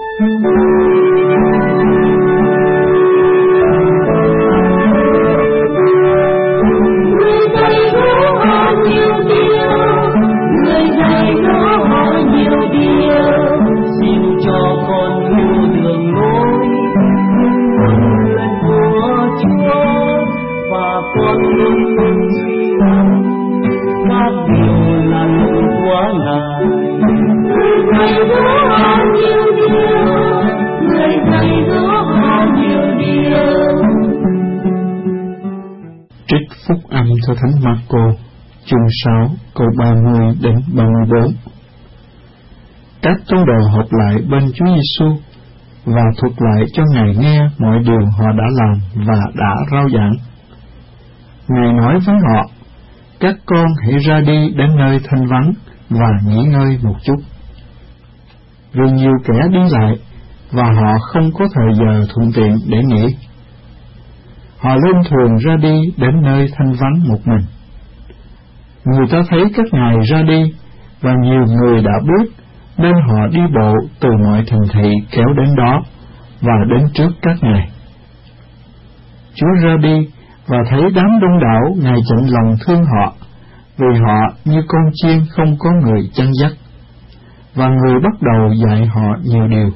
Trích phúc âm theo Thánh Marco, chương sáu, câu ba mươi đến ba mươi bốn. Các tông đồ họp lại bên Chúa Giêsu và thuật lại cho Ngài nghe mọi điều họ đã làm và đã rao giảng. Ngài nói với họ: các con hãy ra đi đến nơi thanh vắng và nghỉ ngơi một chút. Vì nhiều kẻ đi lại và họ không có thời giờ thuận tiện để nghỉ. Họ lên thuyền ra đi đến nơi thanh vắng một mình. Người ta thấy các ngài ra đi và nhiều người đã bước, nên họ đi bộ từ mọi thành thị kéo đến đó và đến trước các ngài. Chúa ra đi và thấy đám đông đảo, Ngài chạnh lòng thương họ, vì họ như con chiên không có người chăn dắt, và người bắt đầu dạy họ nhiều điều.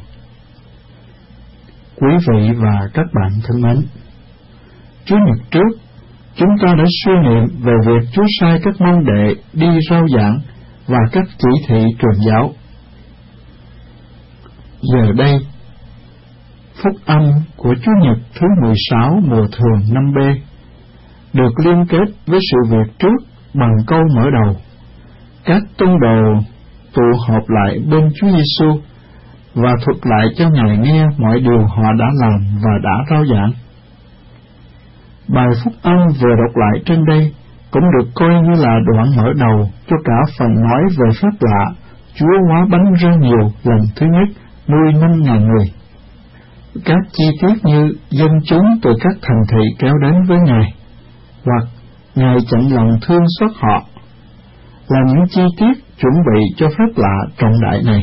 Quý vị và các bạn thân mến, Chủ nhật trước, chúng ta đã suy niệm về việc Chúa sai các môn đệ đi rao giảng và các chỉ thị truyền giáo. Giờ đây, phúc âm của Chủ nhật thứ mười sáu mùa thường năm B được liên kết với sự việc trước bằng câu mở đầu: các tông đồ tụ họp lại bên Chúa Giêsu và thuật lại cho Ngài nghe mọi điều họ đã làm và đã rao giảng. Bài phúc âm vừa đọc lại trên đây cũng được coi như là đoạn mở đầu cho cả phần nói về phép lạ Chúa hóa bánh ra nhiều lần thứ nhất nuôi năm ngàn người. Các chi tiết như dân chúng từ các thành thị kéo đến với Ngài, hoặc Ngài chạnh lòng thương xót họ, là những chi tiết chuẩn bị cho phép lạ trọng đại này.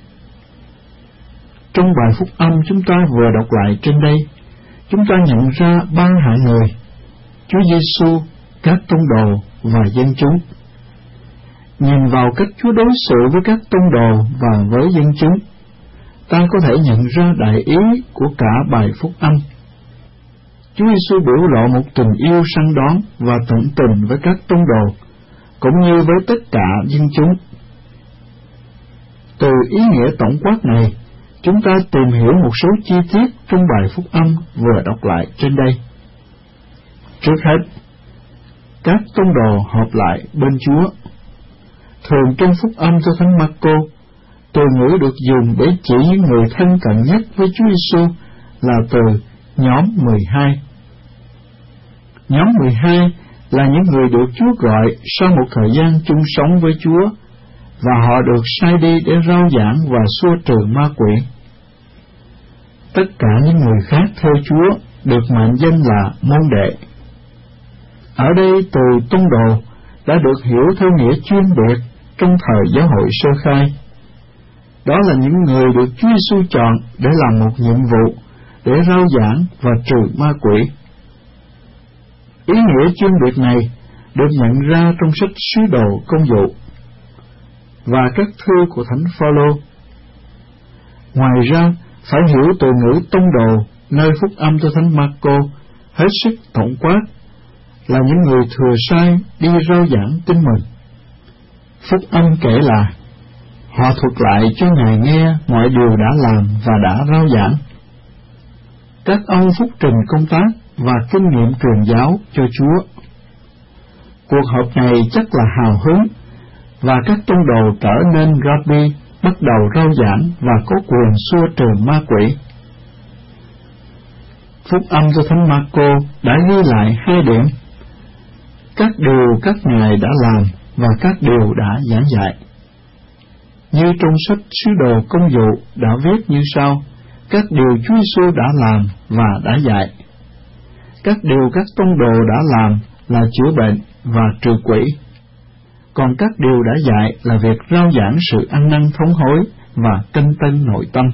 Trong bài phúc âm chúng ta vừa đọc lại trên đây, chúng ta nhận ra ba hạng người: Chúa Giêsu, các tông đồ và dân chúng. Nhìn vào cách Chúa đối xử với các tông đồ và với dân chúng, ta có thể nhận ra đại ý của cả bài phúc âm. Chúa Giêsu biểu lộ một tình yêu săn đón và tận tình với các tông đồ, cũng như với tất cả dân chúng. Từ ý nghĩa tổng quát này, chúng ta tìm hiểu một số chi tiết trong bài phúc âm vừa đọc lại trên đây. Trước hết, các tông đồ họp lại bên Chúa. Thường trong phúc âm cho Thánh Marco, từ ngữ được dùng để chỉ những người thân cận nhất với Chúa Giêsu là từ nhóm mười hai. Nhóm mười hai là những người được Chúa gọi sau một thời gian chung sống với Chúa, và họ được sai đi để rao giảng và xua trừ ma quỷ. Tất cả những người khác theo Chúa được mệnh danh là môn đệ. Ở đây từ tông đồ đã được hiểu theo nghĩa chuyên biệt trong thời giáo hội sơ khai. Đó là những người được Chúa Giêsu chọn để làm một nhiệm vụ, để rao giảng và trừ ma quỷ. Ý nghĩa chuyên biệt này được nhận ra trong sách Sứ Đồ Công vụ và các thư của Thánh Phaolô. Ngoài ra, phải hiểu từ ngữ tông đồ nơi phúc âm cho Thánh Marco hết sức tổng quát là những người thừa sai đi rao giảng tin mừng. Phúc âm kể là họ thuật lại cho Ngài nghe mọi điều đã làm và đã rao giảng. Các ông phúc trình công tác và kinh nghiệm truyền giáo cho Chúa. Cuộc họp này chắc là hào hứng, và các tông đồ trở nên rabbi, bắt đầu rao giảng và có quyền xua trừ ma quỷ. Phúc âm cho Thánh Marco đã ghi lại hai điểm: các điều các ngài đã làm và các điều đã giảng dạy. Như trong sách Sứ Đồ Công vụ đã viết như sau: các điều Chúa Giêsu đã làm và đã dạy. Các điều các tông đồ đã làm là chữa bệnh và trừ quỷ, còn các điều đã dạy là việc rao giảng sự ăn năn thống hối và canh tân nội tâm.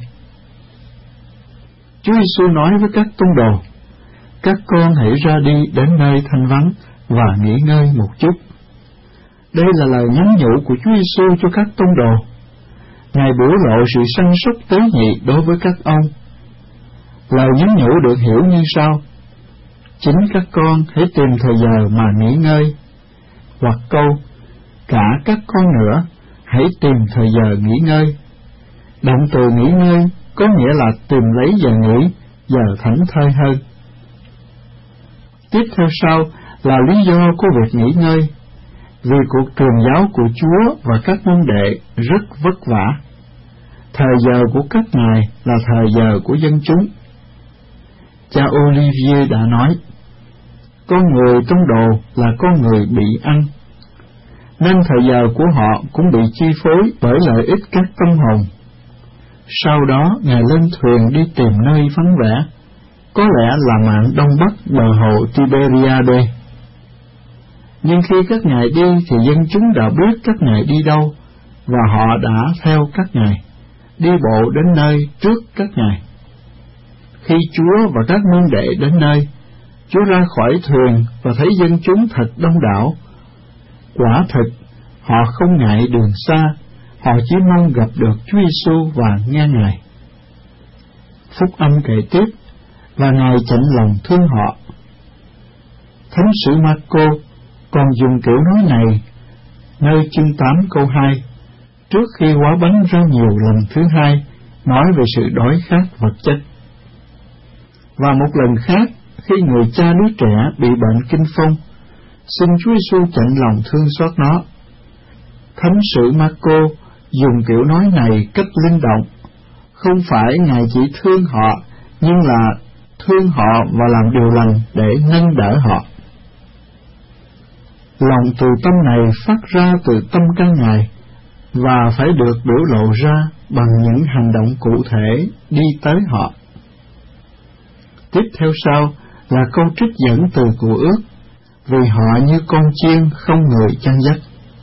Chúa Giêsu nói với các tông đồ: các con hãy ra đi đến nơi thanh vắng và nghỉ ngơi một chút. Đây là lời nhắn nhủ của Chúa Giêsu cho các tông đồ. Ngài biểu lộ sự săn sóc tế nhị đối với các ông. Lời nhắn nhủ được hiểu như sau: chính các con hãy tìm thời giờ mà nghỉ ngơi. Hoặc câu: cả các con nữa hãy tìm thời giờ nghỉ ngơi. Động từ nghỉ ngơi có nghĩa là tìm lấy giờ nghỉ, giờ thảnh thơi hơn. Tiếp theo sau là lý do của việc nghỉ ngơi: vì cuộc truyền giáo của Chúa và các môn đệ rất vất vả. Thời giờ của các ngài là thời giờ của dân chúng. Cha Olivier đã nói: con người trong đồ là con người bị ăn, nên thời giờ của họ cũng bị chi phối bởi lợi ích các tâm hồn. Sau đó ngài lên thuyền đi tìm nơi vắng vẻ, có lẽ là mạn đông bắc bờ hồ Tiberiade. Nhưng khi các ngài đi thì dân chúng đã biết các ngài đi đâu, và họ đã theo các ngài, đi bộ đến nơi trước các ngài. Khi Chúa và các môn đệ đến nơi, Chúa ra khỏi thuyền và thấy dân chúng thật đông đảo. Quả thực, họ không ngại đường xa, họ chỉ mong gặp được Chúa Giêsu và nghe Ngài. Phúc âm kể tiếp, và Ngài chạnh lòng thương họ. Thánh sử Ma-cô còn dùng kiểu nói này nơi chương tám câu hai, trước khi hóa bánh ra nhiều lần thứ hai, nói về sự đói khát vật chất. Và một lần khác, khi người cha đứa trẻ bị bệnh kinh phong, xin Chúa Giêsu chạnh lòng thương xót nó. Thánh sử Ma-cô dùng kiểu nói này cách linh động, không phải Ngài chỉ thương họ, nhưng là thương họ và làm điều lành để nâng đỡ họ. Lòng từ tâm này phát ra từ tâm can Ngài, và phải được biểu lộ ra bằng những hành động cụ thể đi tới họ. Tiếp theo sau là câu trích dẫn từ Cựu Ước, vì họ như con chiên không người chăn dắt.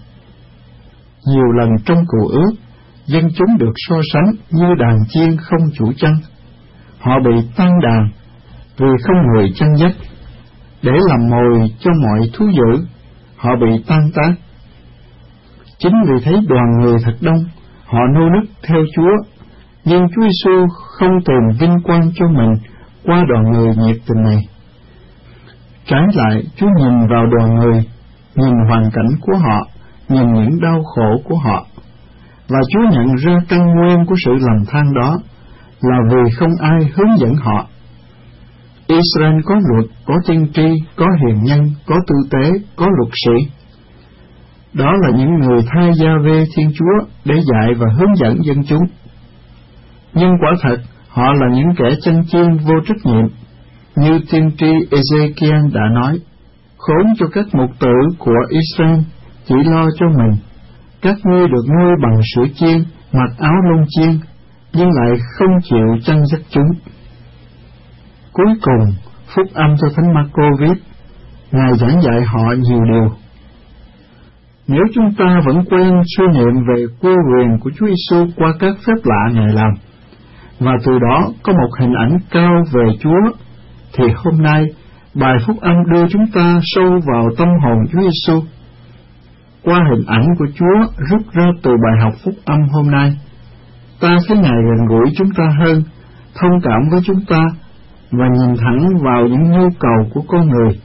Nhiều lần trong Cựu Ước, dân chúng được so sánh như đàn chiên không chủ chăn. Họ bị tan đàn vì không người chăn dắt. Để làm mồi cho mọi thú dữ, họ bị tan tác. Chính vì thấy đoàn người thật đông, họ nô nức theo Chúa, nhưng Chúa Giêsu không tìm vinh quang cho mình qua đoàn người nhiệt tình này. Trái lại, Chúa nhìn vào đoàn người, nhìn hoàn cảnh của họ, nhìn những đau khổ của họ, và Chúa nhận ra căn nguyên của sự lầm than đó là vì không ai hướng dẫn họ. Israel có luật, có tiên tri, có hiền nhân, có tư tế, có luật sĩ. Đó là những người thay Gia-vê Thiên Chúa để dạy và hướng dẫn dân chúng. Nhưng quả thật, họ là những kẻ chăn chiên vô trách nhiệm, như tiên tri Ê-dê-ki-ên đã nói: khốn cho các mục tử của Israel, chỉ lo cho mình. Các ngươi được nuôi bằng sữa chiên, mặc áo lông chiên, nhưng lại không chịu chăn dắt chúng. Cuối cùng, phúc âm cho Thánh Ma-cô viết, Ngài giảng dạy họ nhiều điều. Nếu chúng ta vẫn quen suy niệm về vô quyền của Chúa Giêsu qua các phép lạ Ngài làm, và từ đó có một hình ảnh cao về Chúa, thì hôm nay bài phúc âm đưa chúng ta sâu vào tâm hồn Chúa Giêsu. Qua hình ảnh của Chúa rút ra từ bài học phúc âm hôm nay, ta thấy Ngài gần gũi chúng ta hơn, thông cảm với chúng ta, và nhìn thẳng vào những nhu cầu của con người.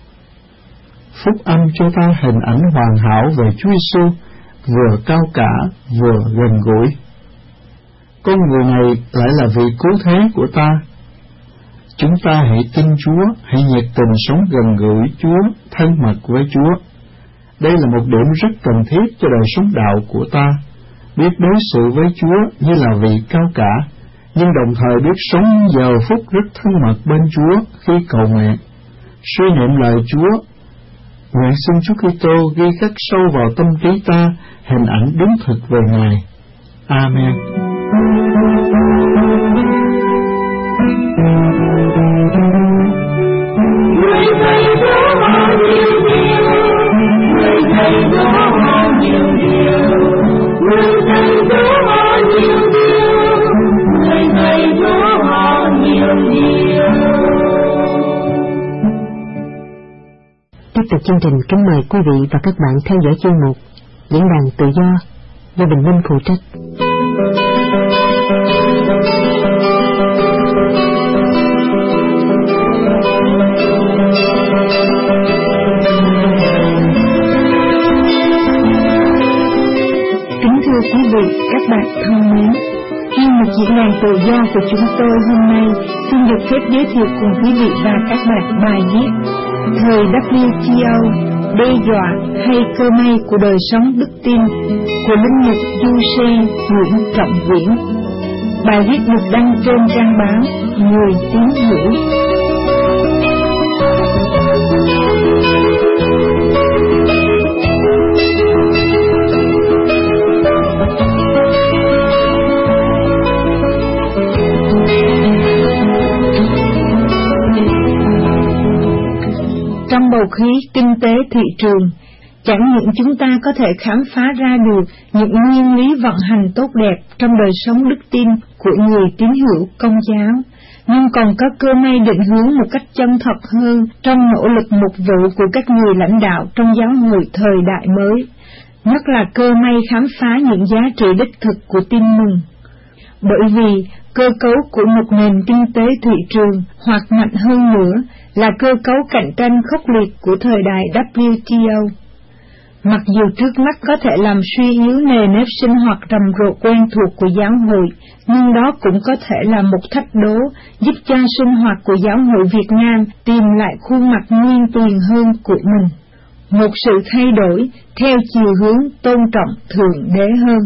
Phúc âm cho ta hình ảnh hoàn hảo về Chúa Giêsu, vừa cao cả, vừa gần gũi. Con người này lại là vị cứu thế của ta. Chúng ta hãy tin Chúa, hãy nhiệt tình sống gần gũi Chúa, thân mật với Chúa. Đây là một điểm rất cần thiết cho đời sống đạo của ta, biết đối xử với Chúa như là vị cao cả, nhưng đồng thời biết sống giờ phút rất thân mật bên Chúa khi cầu nguyện, suy niệm lời Chúa. Nguyện xin Chúa Kitô ghi khắc sâu vào tâm trí ta hình ảnh đúng thực về Ngài. Amen. Người thầy Chúa bao nhiêu điều, người thầy Chúa bao nhiêu điều, người thầy Chúa bao nhiêu điều, người thầy Chúa bao nhiêu điều. Tiếp tục chương trình, kính mời quý vị và các bạn theo dõi chuyên mục Diễn đàn Tự do do Bình Minh phụ trách. Kính thưa quý vị, các bạn thân mến, chuyên mục Diễn đàn Tự do của chúng tôi hôm nay xin được phép giới thiệu cùng quý vị và các bạn bài viết Thời W T O, đe dọa hay cơ may của đời sống đức tin của linh mục Du Sen Nguyễn Trọng Viễn. Bài viết được đăng trên trang báo Người Tín Hữu. Trong bầu khí kinh tế thị trường, chẳng những chúng ta có thể khám phá ra được những nguyên lý vận hành tốt đẹp trong đời sống đức tin của người tín hữu Công giáo, nhưng còn có cơ may định hướng một cách chân thật hơn trong nỗ lực mục vụ của các người lãnh đạo trong giáo hội thời đại mới, nhất là cơ may khám phá những giá trị đích thực của tin mừng. Bởi vì cơ cấu của một nền kinh tế thị trường, hoặc mạnh hơn nữa là cơ cấu cạnh tranh khốc liệt của thời đại W T O. Mặc dù trước mắt có thể làm suy yếu nề nếp sinh hoạt rầm rộ quen thuộc của giáo hội, nhưng đó cũng có thể là một thách đố giúp cho sinh hoạt của giáo hội Việt Nam tìm lại khuôn mặt nguyên tuyền hơn của mình. Một sự thay đổi theo chiều hướng tôn trọng Thượng Đế hơn.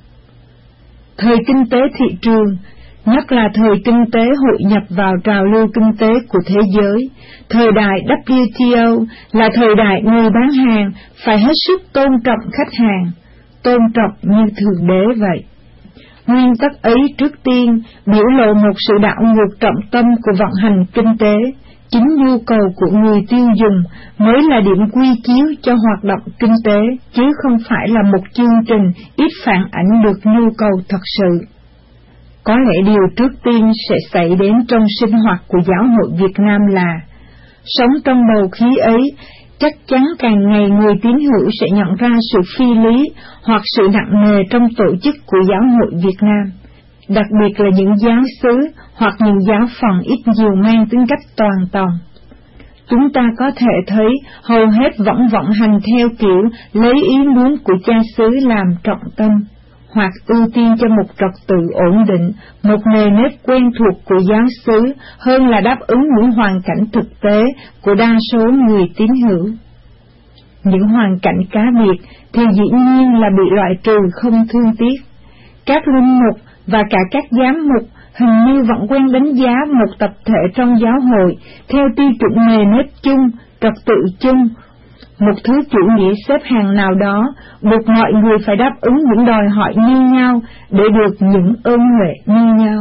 Thời kinh tế thị trường, nhất là thời kinh tế hội nhập vào trào lưu kinh tế của thế giới, thời đại W T O là thời đại người bán hàng phải hết sức tôn trọng khách hàng, tôn trọng như Thượng Đế vậy. Nguyên tắc ấy trước tiên biểu lộ một sự đảo ngược trọng tâm của vận hành kinh tế. Chính nhu cầu của người tiêu dùng mới là điểm quy chiếu cho hoạt động kinh tế, chứ không phải là một chương trình ít phản ảnh được nhu cầu thật sự. Có lẽ điều trước tiên sẽ xảy đến trong sinh hoạt của giáo hội Việt Nam là, sống trong bầu khí ấy, chắc chắn càng ngày người tín hữu sẽ nhận ra sự phi lý hoặc sự nặng nề trong tổ chức của giáo hội Việt Nam, đặc biệt là những giáo xứ hoặc những giáo phận ít nhiều mang tính cách toàn tòng. Chúng ta có thể thấy hầu hết vẫn vận hành theo kiểu lấy ý muốn của cha xứ làm trọng tâm, hoặc ưu tiên cho một trật tự ổn định, một nề nếp quen thuộc của giáo xứ hơn là đáp ứng những hoàn cảnh thực tế của đa số người tín hữu. Những hoàn cảnh cá biệt thì dĩ nhiên là bị loại trừ không thương tiếc. Các linh mục và cả các giám mục hình như vẫn quen đánh giá một tập thể trong giáo hội theo tiêu chuẩn nề nếp chung, trật tự chung, một thứ chủ nghĩa xếp hàng nào đó, buộc mọi người phải đáp ứng những đòi hỏi như nhau để được những ơn huệ như nhau.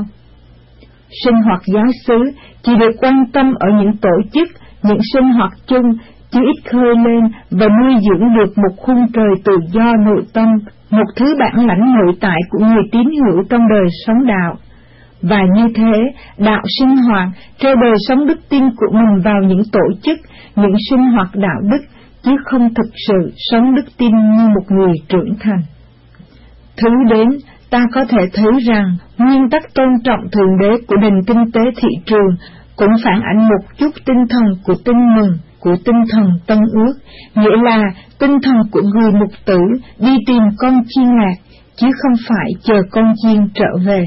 Sinh hoạt giáo xứ chỉ được quan tâm ở những tổ chức, những sinh hoạt chung, chứ ít khơi lên và nuôi dưỡng được một khung trời tự do nội tâm, một thứ bản lãnh nội tại của người tín hữu trong đời sống đạo. Và như thế, đạo sinh hoạt, treo đời sống đức tin của mình vào những tổ chức, những sinh hoạt đạo đức, chứ không thực sự sống đức tin như một người trưởng thành. Thứ đến, ta có thể thấy rằng nguyên tắc tôn trọng Thượng Đế của nền kinh tế thị trường cũng phản ảnh một chút tinh thần của tin mừng, của tinh thần Tân Ước, nghĩa là tinh thần của người mục tử đi tìm con chiên lạc, chứ không phải chờ con chiên trở về.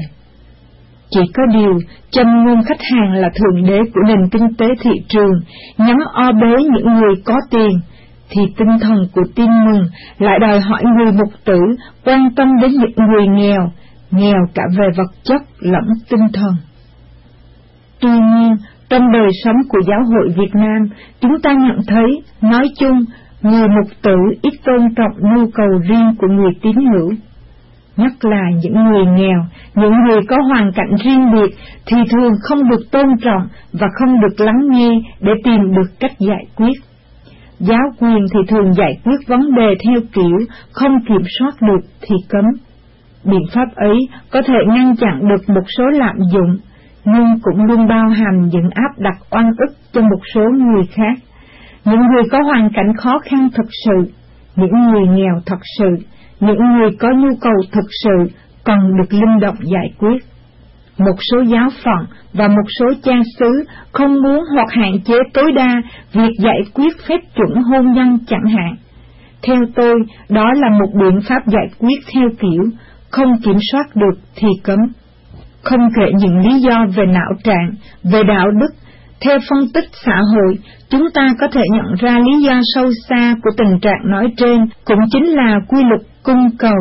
Chỉ có điều, châm ngôn khách hàng là Thượng Đế của nền kinh tế thị trường, nhắm o bế những người có tiền, thì tinh thần của tin mừng lại đòi hỏi người mục tử quan tâm đến những người nghèo, nghèo cả về vật chất lẫn tinh thần. Tuy nhiên, trong đời sống của giáo hội Việt Nam, chúng ta nhận thấy, nói chung, người mục tử ít tôn trọng nhu cầu riêng của người tín hữu. Nhất là những người nghèo, những người có hoàn cảnh riêng biệt thì thường không được tôn trọng và không được lắng nghe để tìm được cách giải quyết. Giáo quyền thì thường giải quyết vấn đề theo kiểu không kiểm soát được thì cấm. Biện pháp ấy có thể ngăn chặn được một số lạm dụng, nhưng cũng luôn bao hàm những áp đặt oan ức cho một số người khác. Những người có hoàn cảnh khó khăn thực sự, những người nghèo thật sự, những người có nhu cầu thực sự cần được linh động giải quyết. Một số giáo phận và một số cha xứ không muốn hoặc hạn chế tối đa việc giải quyết phép chuẩn hôn nhân chẳng hạn. Theo tôi, đó là một biện pháp giải quyết theo kiểu không kiểm soát được thì cấm. Không kể những lý do về não trạng, về đạo đức, theo phân tích xã hội, chúng ta có thể nhận ra lý do sâu xa của tình trạng nói trên cũng chính là quy luật cung cầu.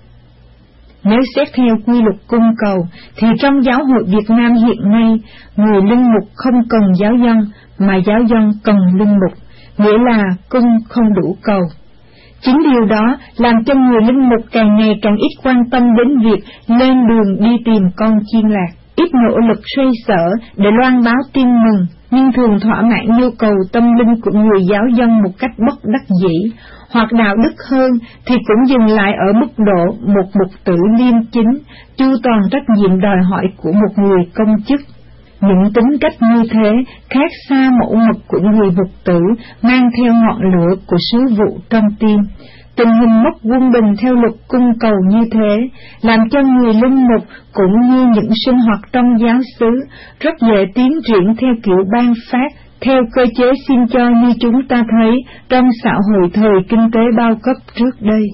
Nếu xét theo quy luật cung cầu, thì trong giáo hội Việt Nam hiện nay, người linh mục không cần giáo dân, mà giáo dân cần linh mục, nghĩa là cung không đủ cầu. Chính điều đó làm cho người linh mục càng ngày càng ít quan tâm đến việc lên đường đi tìm con chiên lạc, ít nỗ lực xoay sở để loan báo tin mừng, nhưng thường thỏa mãn nhu cầu tâm linh của người giáo dân một cách bất đắc dĩ, hoặc đạo đức hơn thì cũng dừng lại ở mức độ một mục tử liêm chính, chu toàn trách nhiệm đòi hỏi của một người công chức. Những tính cách như thế khác xa mẫu mực của người mục tử mang theo ngọn lửa của sứ vụ trong tim. Tình hình mất quân bình theo luật cung cầu như thế, làm cho người linh mục cũng như những sinh hoạt trong giáo xứ rất dễ tiến triển theo kiểu ban phát, theo cơ chế xin cho như chúng ta thấy trong xã hội thời kinh tế bao cấp trước đây.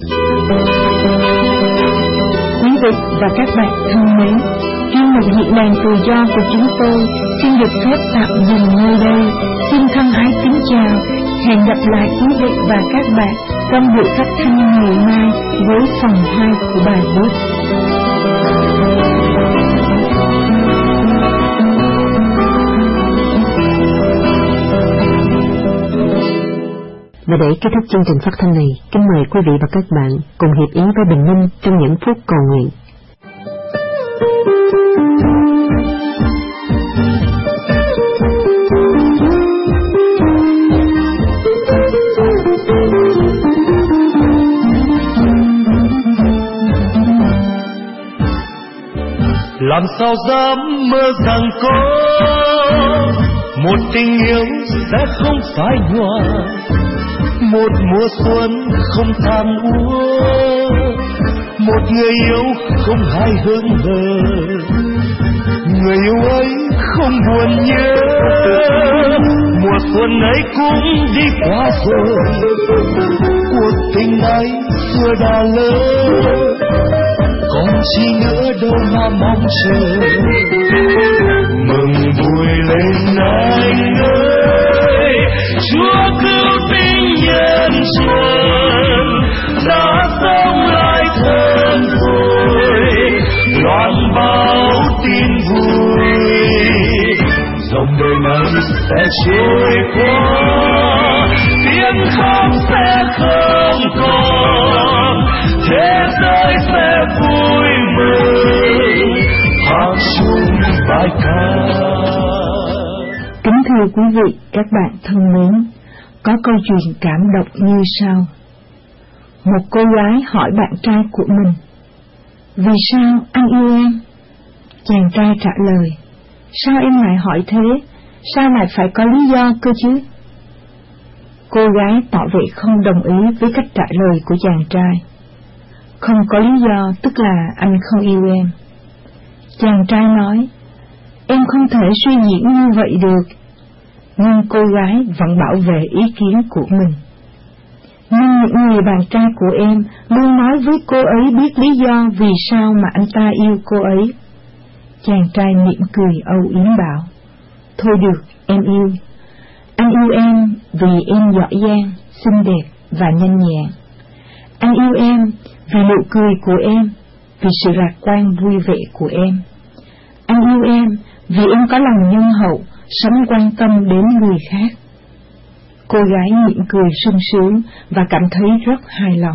Quý vị và các bạn thân mến, chuyên mục Diễn đàn Tự do của chúng tôi xin được phép tạm dừng nơi đây. Xin thân ái kính chào, hẹn gặp lại quý vị và các bạn trong buổi phát thanh ngày mai với phần hai của bài viết. Và để kết thúc chương trình phát thanh này, kính mời quý vị và các bạn cùng hiệp ý với Bình Minh trong những phút cầu nguyện. Làm sao dám mơ rằng có một tình yêu sẽ không phai nhòa, một mùa xuân không than úa, một người yêu không hai hững hờ, người yêu ấy không buồn nhớ. Mùa xuân ấy cũng đi qua rồi, cuộc tình ấy xưa đã lỡ, còn chi nữa đâu mà mong chờ. Mừng vui lên anh ơi, Chúa cứu tinh nhân trần, đã sống lại thân rồi, loan báo tin vui. Dòng đời này sẽ trôi qua, tiếng khóc sẽ không còn, thế giới sẽ vui mừng hát chung bài ca. Kính thưa quý vị, các bạn thân mến, có câu chuyện cảm động như sau. Một cô gái hỏi bạn trai của mình: vì sao anh yêu em? Chàng trai trả lời: sao em lại hỏi thế? Sao lại phải có lý do cơ chứ? Cô gái tỏ vẻ không đồng ý với cách trả lời của chàng trai. Không có lý do tức là anh không yêu em. Chàng trai nói: em không thể suy diễn như vậy được. Nhưng cô gái vẫn bảo vệ ý kiến của mình. Nhưng những người bạn trai của em luôn nói với cô ấy biết lý do vì sao mà anh ta yêu cô ấy. Chàng trai mỉm cười âu yếm bảo: thôi được, em yêu. Anh yêu em vì em giỏi giang, xinh đẹp và nhanh nhẹn. Anh yêu em vì nụ cười của em, vì sự lạc quan vui vẻ của em. Anh yêu em vì em có lòng nhân hậu, sống quan tâm đến người khác. Cô gái mỉm cười sung sướng và cảm thấy rất hài lòng.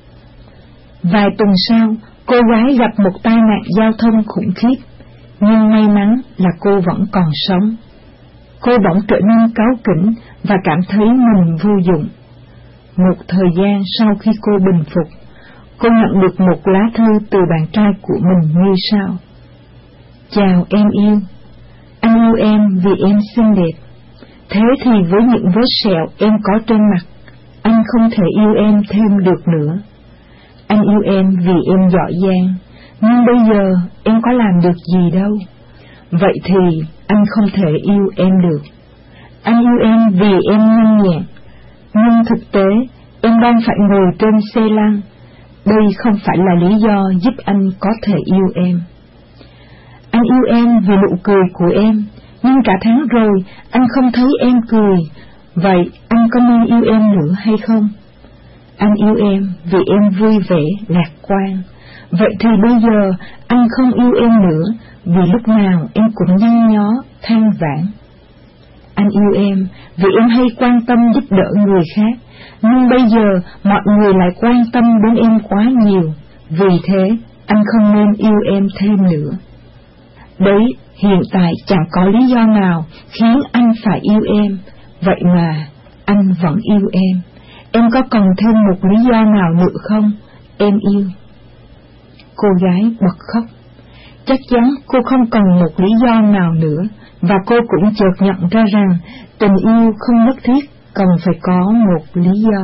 Vài tuần sau, cô gái gặp một tai nạn giao thông khủng khiếp, nhưng may mắn là cô vẫn còn sống. Cô bỗng trở nên cáu kỉnh và cảm thấy mình vô dụng. Một thời gian sau khi cô bình phục, cô nhận được một lá thư từ bạn trai của mình như sau: chào em yêu, anh yêu em vì em xinh đẹp. Thế thì với những vết sẹo em có trên mặt, anh không thể yêu em thêm được nữa. Anh yêu em vì em giỏi giang, nhưng bây giờ em có làm được gì đâu. Vậy thì anh không thể yêu em được. Anh yêu em vì em nhanh nhẹn, nhưng thực tế em đang phải ngồi trên xe lăn. Đây không phải là lý do giúp anh có thể yêu em. Anh yêu em vì nụ cười của em, nhưng cả tháng rồi anh không thấy em cười. Vậy anh có nên yêu em nữa hay không? Anh yêu em vì em vui vẻ, lạc quan. Vậy thì bây giờ anh không yêu em nữa, vì lúc nào em cũng nhăn nhó, than vãn. Anh yêu em vì em hay quan tâm giúp đỡ người khác, nhưng bây giờ mọi người lại quan tâm đến em quá nhiều. Vì thế anh không nên yêu em thêm nữa. Đấy, hiện tại chẳng có lý do nào khiến anh phải yêu em, vậy mà anh vẫn yêu em. Em có cần thêm một lý do nào nữa không, em yêu? Cô gái bật khóc. chắc chắn cô không cần một lý do nào nữa, và cô cũng chợt nhận ra rằng tình yêu không nhất thiết cần phải có một lý do.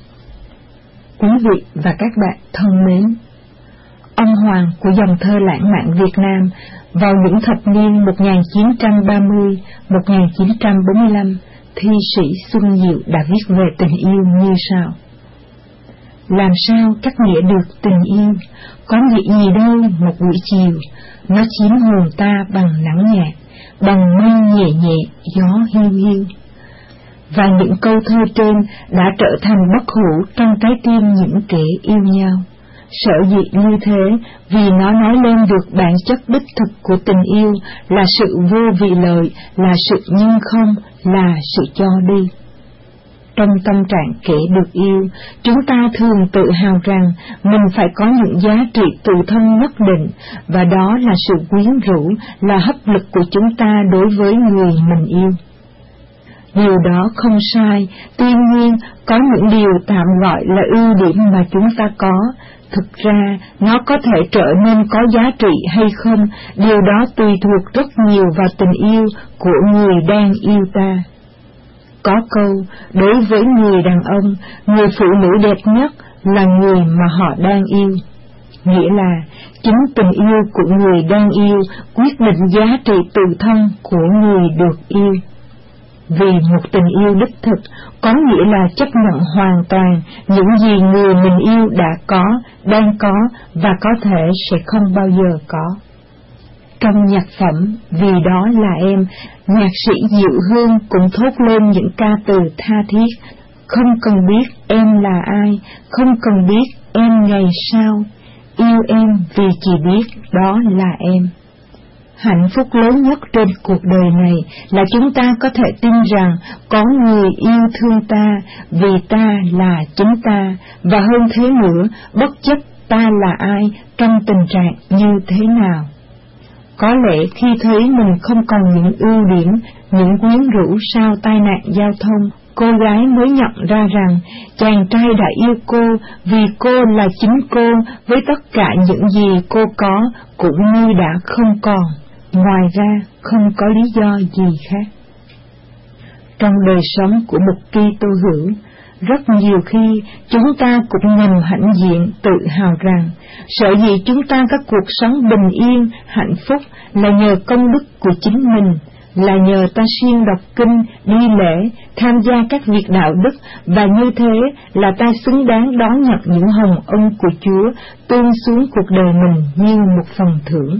Quý vị và các bạn thân mến, ông hoàng của dòng thơ lãng mạn Việt Nam vào những thập niên một nghìn chín trăm ba mươi đến một nghìn chín trăm bốn mươi lăm, thi sĩ Xuân Diệu đã viết về tình yêu như sau: làm sao cắt nghĩa được tình yêu, có nghĩa gì đâu một buổi chiều, nó chiếm hồn ta bằng nắng nhạt, bằng mây nhẹ nhẹ, gió hiu hiu. Và những câu thơ trên đã trở thành bất hủ trong trái tim những kẻ yêu nhau. Sở dĩ như thế vì nó nói lên được bản chất đích thực của tình yêu, là sự vô vị lợi, là sự nhưng không, là sự cho đi. Trong tâm trạng kẻ được yêu, chúng ta thường tự hào rằng mình phải có những giá trị tự thân nhất định, và đó là sự quyến rũ, là hấp lực của chúng ta đối với người mình yêu. Điều đó không sai, tuy nhiên có những điều tạm gọi là ưu điểm mà chúng ta có. Thực ra, nó có thể trở nên có giá trị hay không, điều đó tùy thuộc rất nhiều vào tình yêu của người đang yêu ta. Có câu, đối với người đàn ông, người phụ nữ đẹp nhất là người mà họ đang yêu. Nghĩa là, chính tình yêu của người đang yêu quyết định giá trị tự thân của người được yêu. Vì một tình yêu đích thực có nghĩa là chấp nhận hoàn toàn những gì người mình yêu đã có, đang có và có thể sẽ không bao giờ có. Trong nhạc phẩm Vì Đó Là Em, nhạc sĩ Diệu Hương cũng thốt lên những ca từ tha thiết: không cần biết em là ai, không cần biết em ngày sau, yêu em vì chỉ biết đó là em. Hạnh phúc lớn nhất trên cuộc đời này là chúng ta có thể tin rằng có người yêu thương ta vì ta là chính ta, và hơn thế nữa, bất chấp ta là ai, trong tình trạng như thế nào. Có lẽ khi thấy mình không còn những ưu điểm, những quyến rũ sau tai nạn giao thông, cô gái mới nhận ra rằng chàng trai đã yêu cô vì cô là chính cô, với tất cả những gì cô có cũng như đã không còn. Ngoài ra, không có lý do gì khác. Trong đời sống của một Kitô hữu, rất nhiều khi chúng ta cũng ngầm hãnh diện tự hào rằng sở dĩ chúng ta có cuộc sống bình yên, hạnh phúc là nhờ công đức của chính mình, là nhờ ta siêng đọc kinh, đi lễ, tham gia các việc đạo đức, và như thế là ta xứng đáng đón nhận những hồng ân của Chúa tuôn xuống cuộc đời mình như một phần thưởng.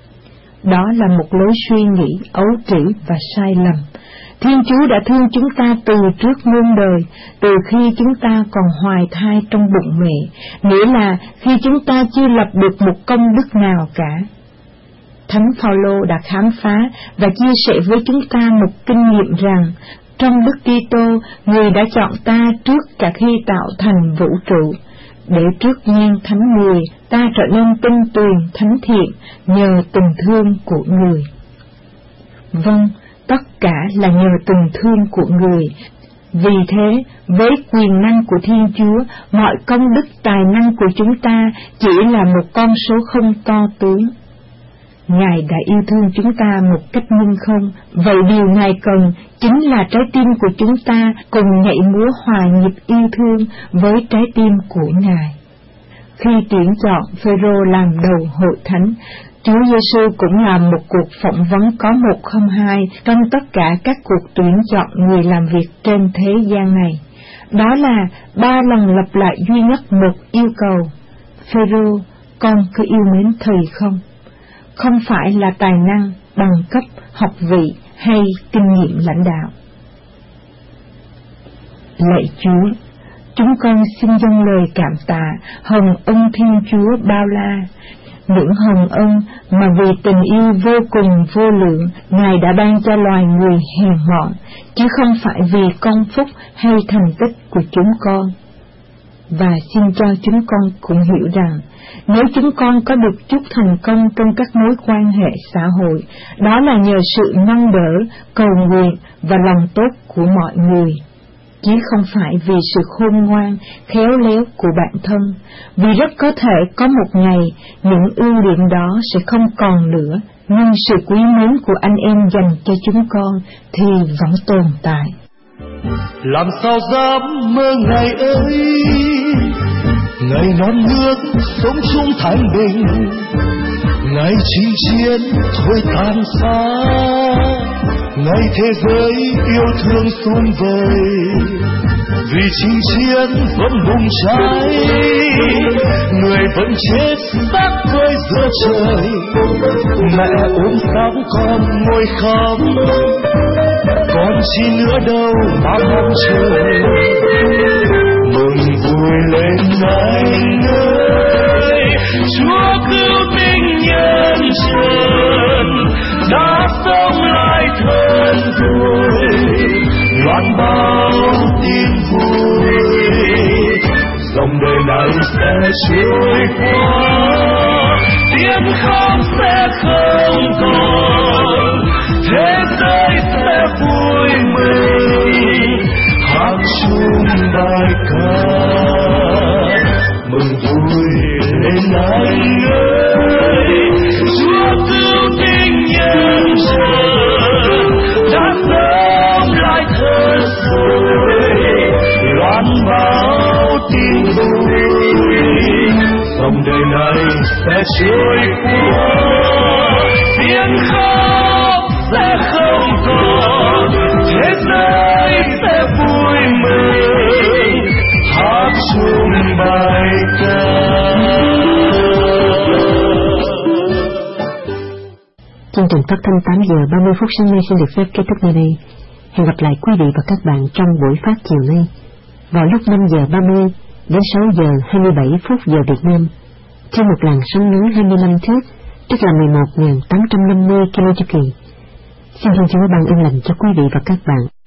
Đó là một lối suy nghĩ ấu trĩ và sai lầm. Thiên Chúa đã thương chúng ta từ trước muôn đời, từ khi chúng ta còn hoài thai trong bụng mẹ, nghĩa là khi chúng ta chưa lập được một công đức nào cả. Thánh Phaolô đã khám phá và chia sẻ với chúng ta một kinh nghiệm rằng, trong Đức Kitô, người đã chọn ta trước cả khi tạo thành vũ trụ, để trước nhan thánh người ta trở nên tinh tuyền thánh thiện nhờ tình thương của người. Vâng, tất cả là nhờ tình thương của người. Vì thế, với quyền năng của Thiên Chúa, mọi công đức tài năng của chúng ta chỉ là một con số không to tướng. Ngài đã yêu thương chúng ta một cách nhưng không, vậy điều Ngài cần chính là trái tim của chúng ta cùng nhảy múa hòa nhịp yêu thương với trái tim của Ngài. Khi tuyển chọn Phêrô làm đầu hội thánh, Chúa Giêsu cũng làm một cuộc phỏng vấn có một không hai trong tất cả các cuộc tuyển chọn người làm việc trên thế gian này. Đó là ba lần lặp lại duy nhất một yêu cầu: Phêrô, con có yêu mến thầy không? Không phải là tài năng, bằng cấp, học vị hay kinh nghiệm lãnh đạo. Lạy Chúa, chúng con xin dâng lời cảm tạ hồng ân Thiên Chúa bao la, những hồng ân mà vì tình yêu vô cùng vô lượng Ngài đã ban cho loài người hèn mọn, chứ không phải vì công phúc hay thành tích của chúng con. Và xin cho chúng con cũng hiểu rằng, nếu chúng con có được chút thành công trong các mối quan hệ xã hội, đó là nhờ sự nâng đỡ, cầu nguyện và lòng tốt của mọi người. chứ không phải vì sự khôn ngoan, khéo léo của bản thân, vì rất có thể có một ngày những ưu điểm đó sẽ không còn nữa, nhưng sự quý mến của anh em dành cho chúng con thì vẫn tồn tại. Làm sao dám mơ ngày ấy, ngày non nước sống chung thanh bình, ngày chinh chiến thôi tan xa, ngày thế giới yêu thương sum vầy, vì chinh chiến vẫn bùng cháy, người vẫn chết xác vơi giữa trời, mẹ ôm xác con ngồi khóc, còn chi nữa đâu mà mong chờ. Mừng vui lên anh ơi, Chúa cứu tinh nhân trần, đã sống lại thân rồi, loan bao tin vui, dòng đời này sẽ trôi qua, tiếng khóc sẽ không còn, thế giới sẽ vui mừng, hát chung bài ca. Mừng vui lên anh ơi, Chúa cứu tinh nhân trần, đã sống lại thật rồi, loan báo tin vui, dòng đời này sẽ trôi qua, tiếng khóc sẽ không còn, thế giới sẽ vui mừng, hát chung bài ca. Chương trình phát thanh tám giờ ba mươi phút sáng nay xin được phép kết thúc nơi đây. Hẹn gặp lại quý vị và các bạn trong buổi phát chiều nay vào lúc năm giờ ba mươi đến sáu giờ hai mươi bảy phút giờ Việt Nam trên một làn sóng ngắn hai mươi lăm thước, tức là mười một nghìn tám trăm năm mươi ki lô chu kỳ. Xin Thiên Chúa ban ơn lành cho quý vị và các bạn.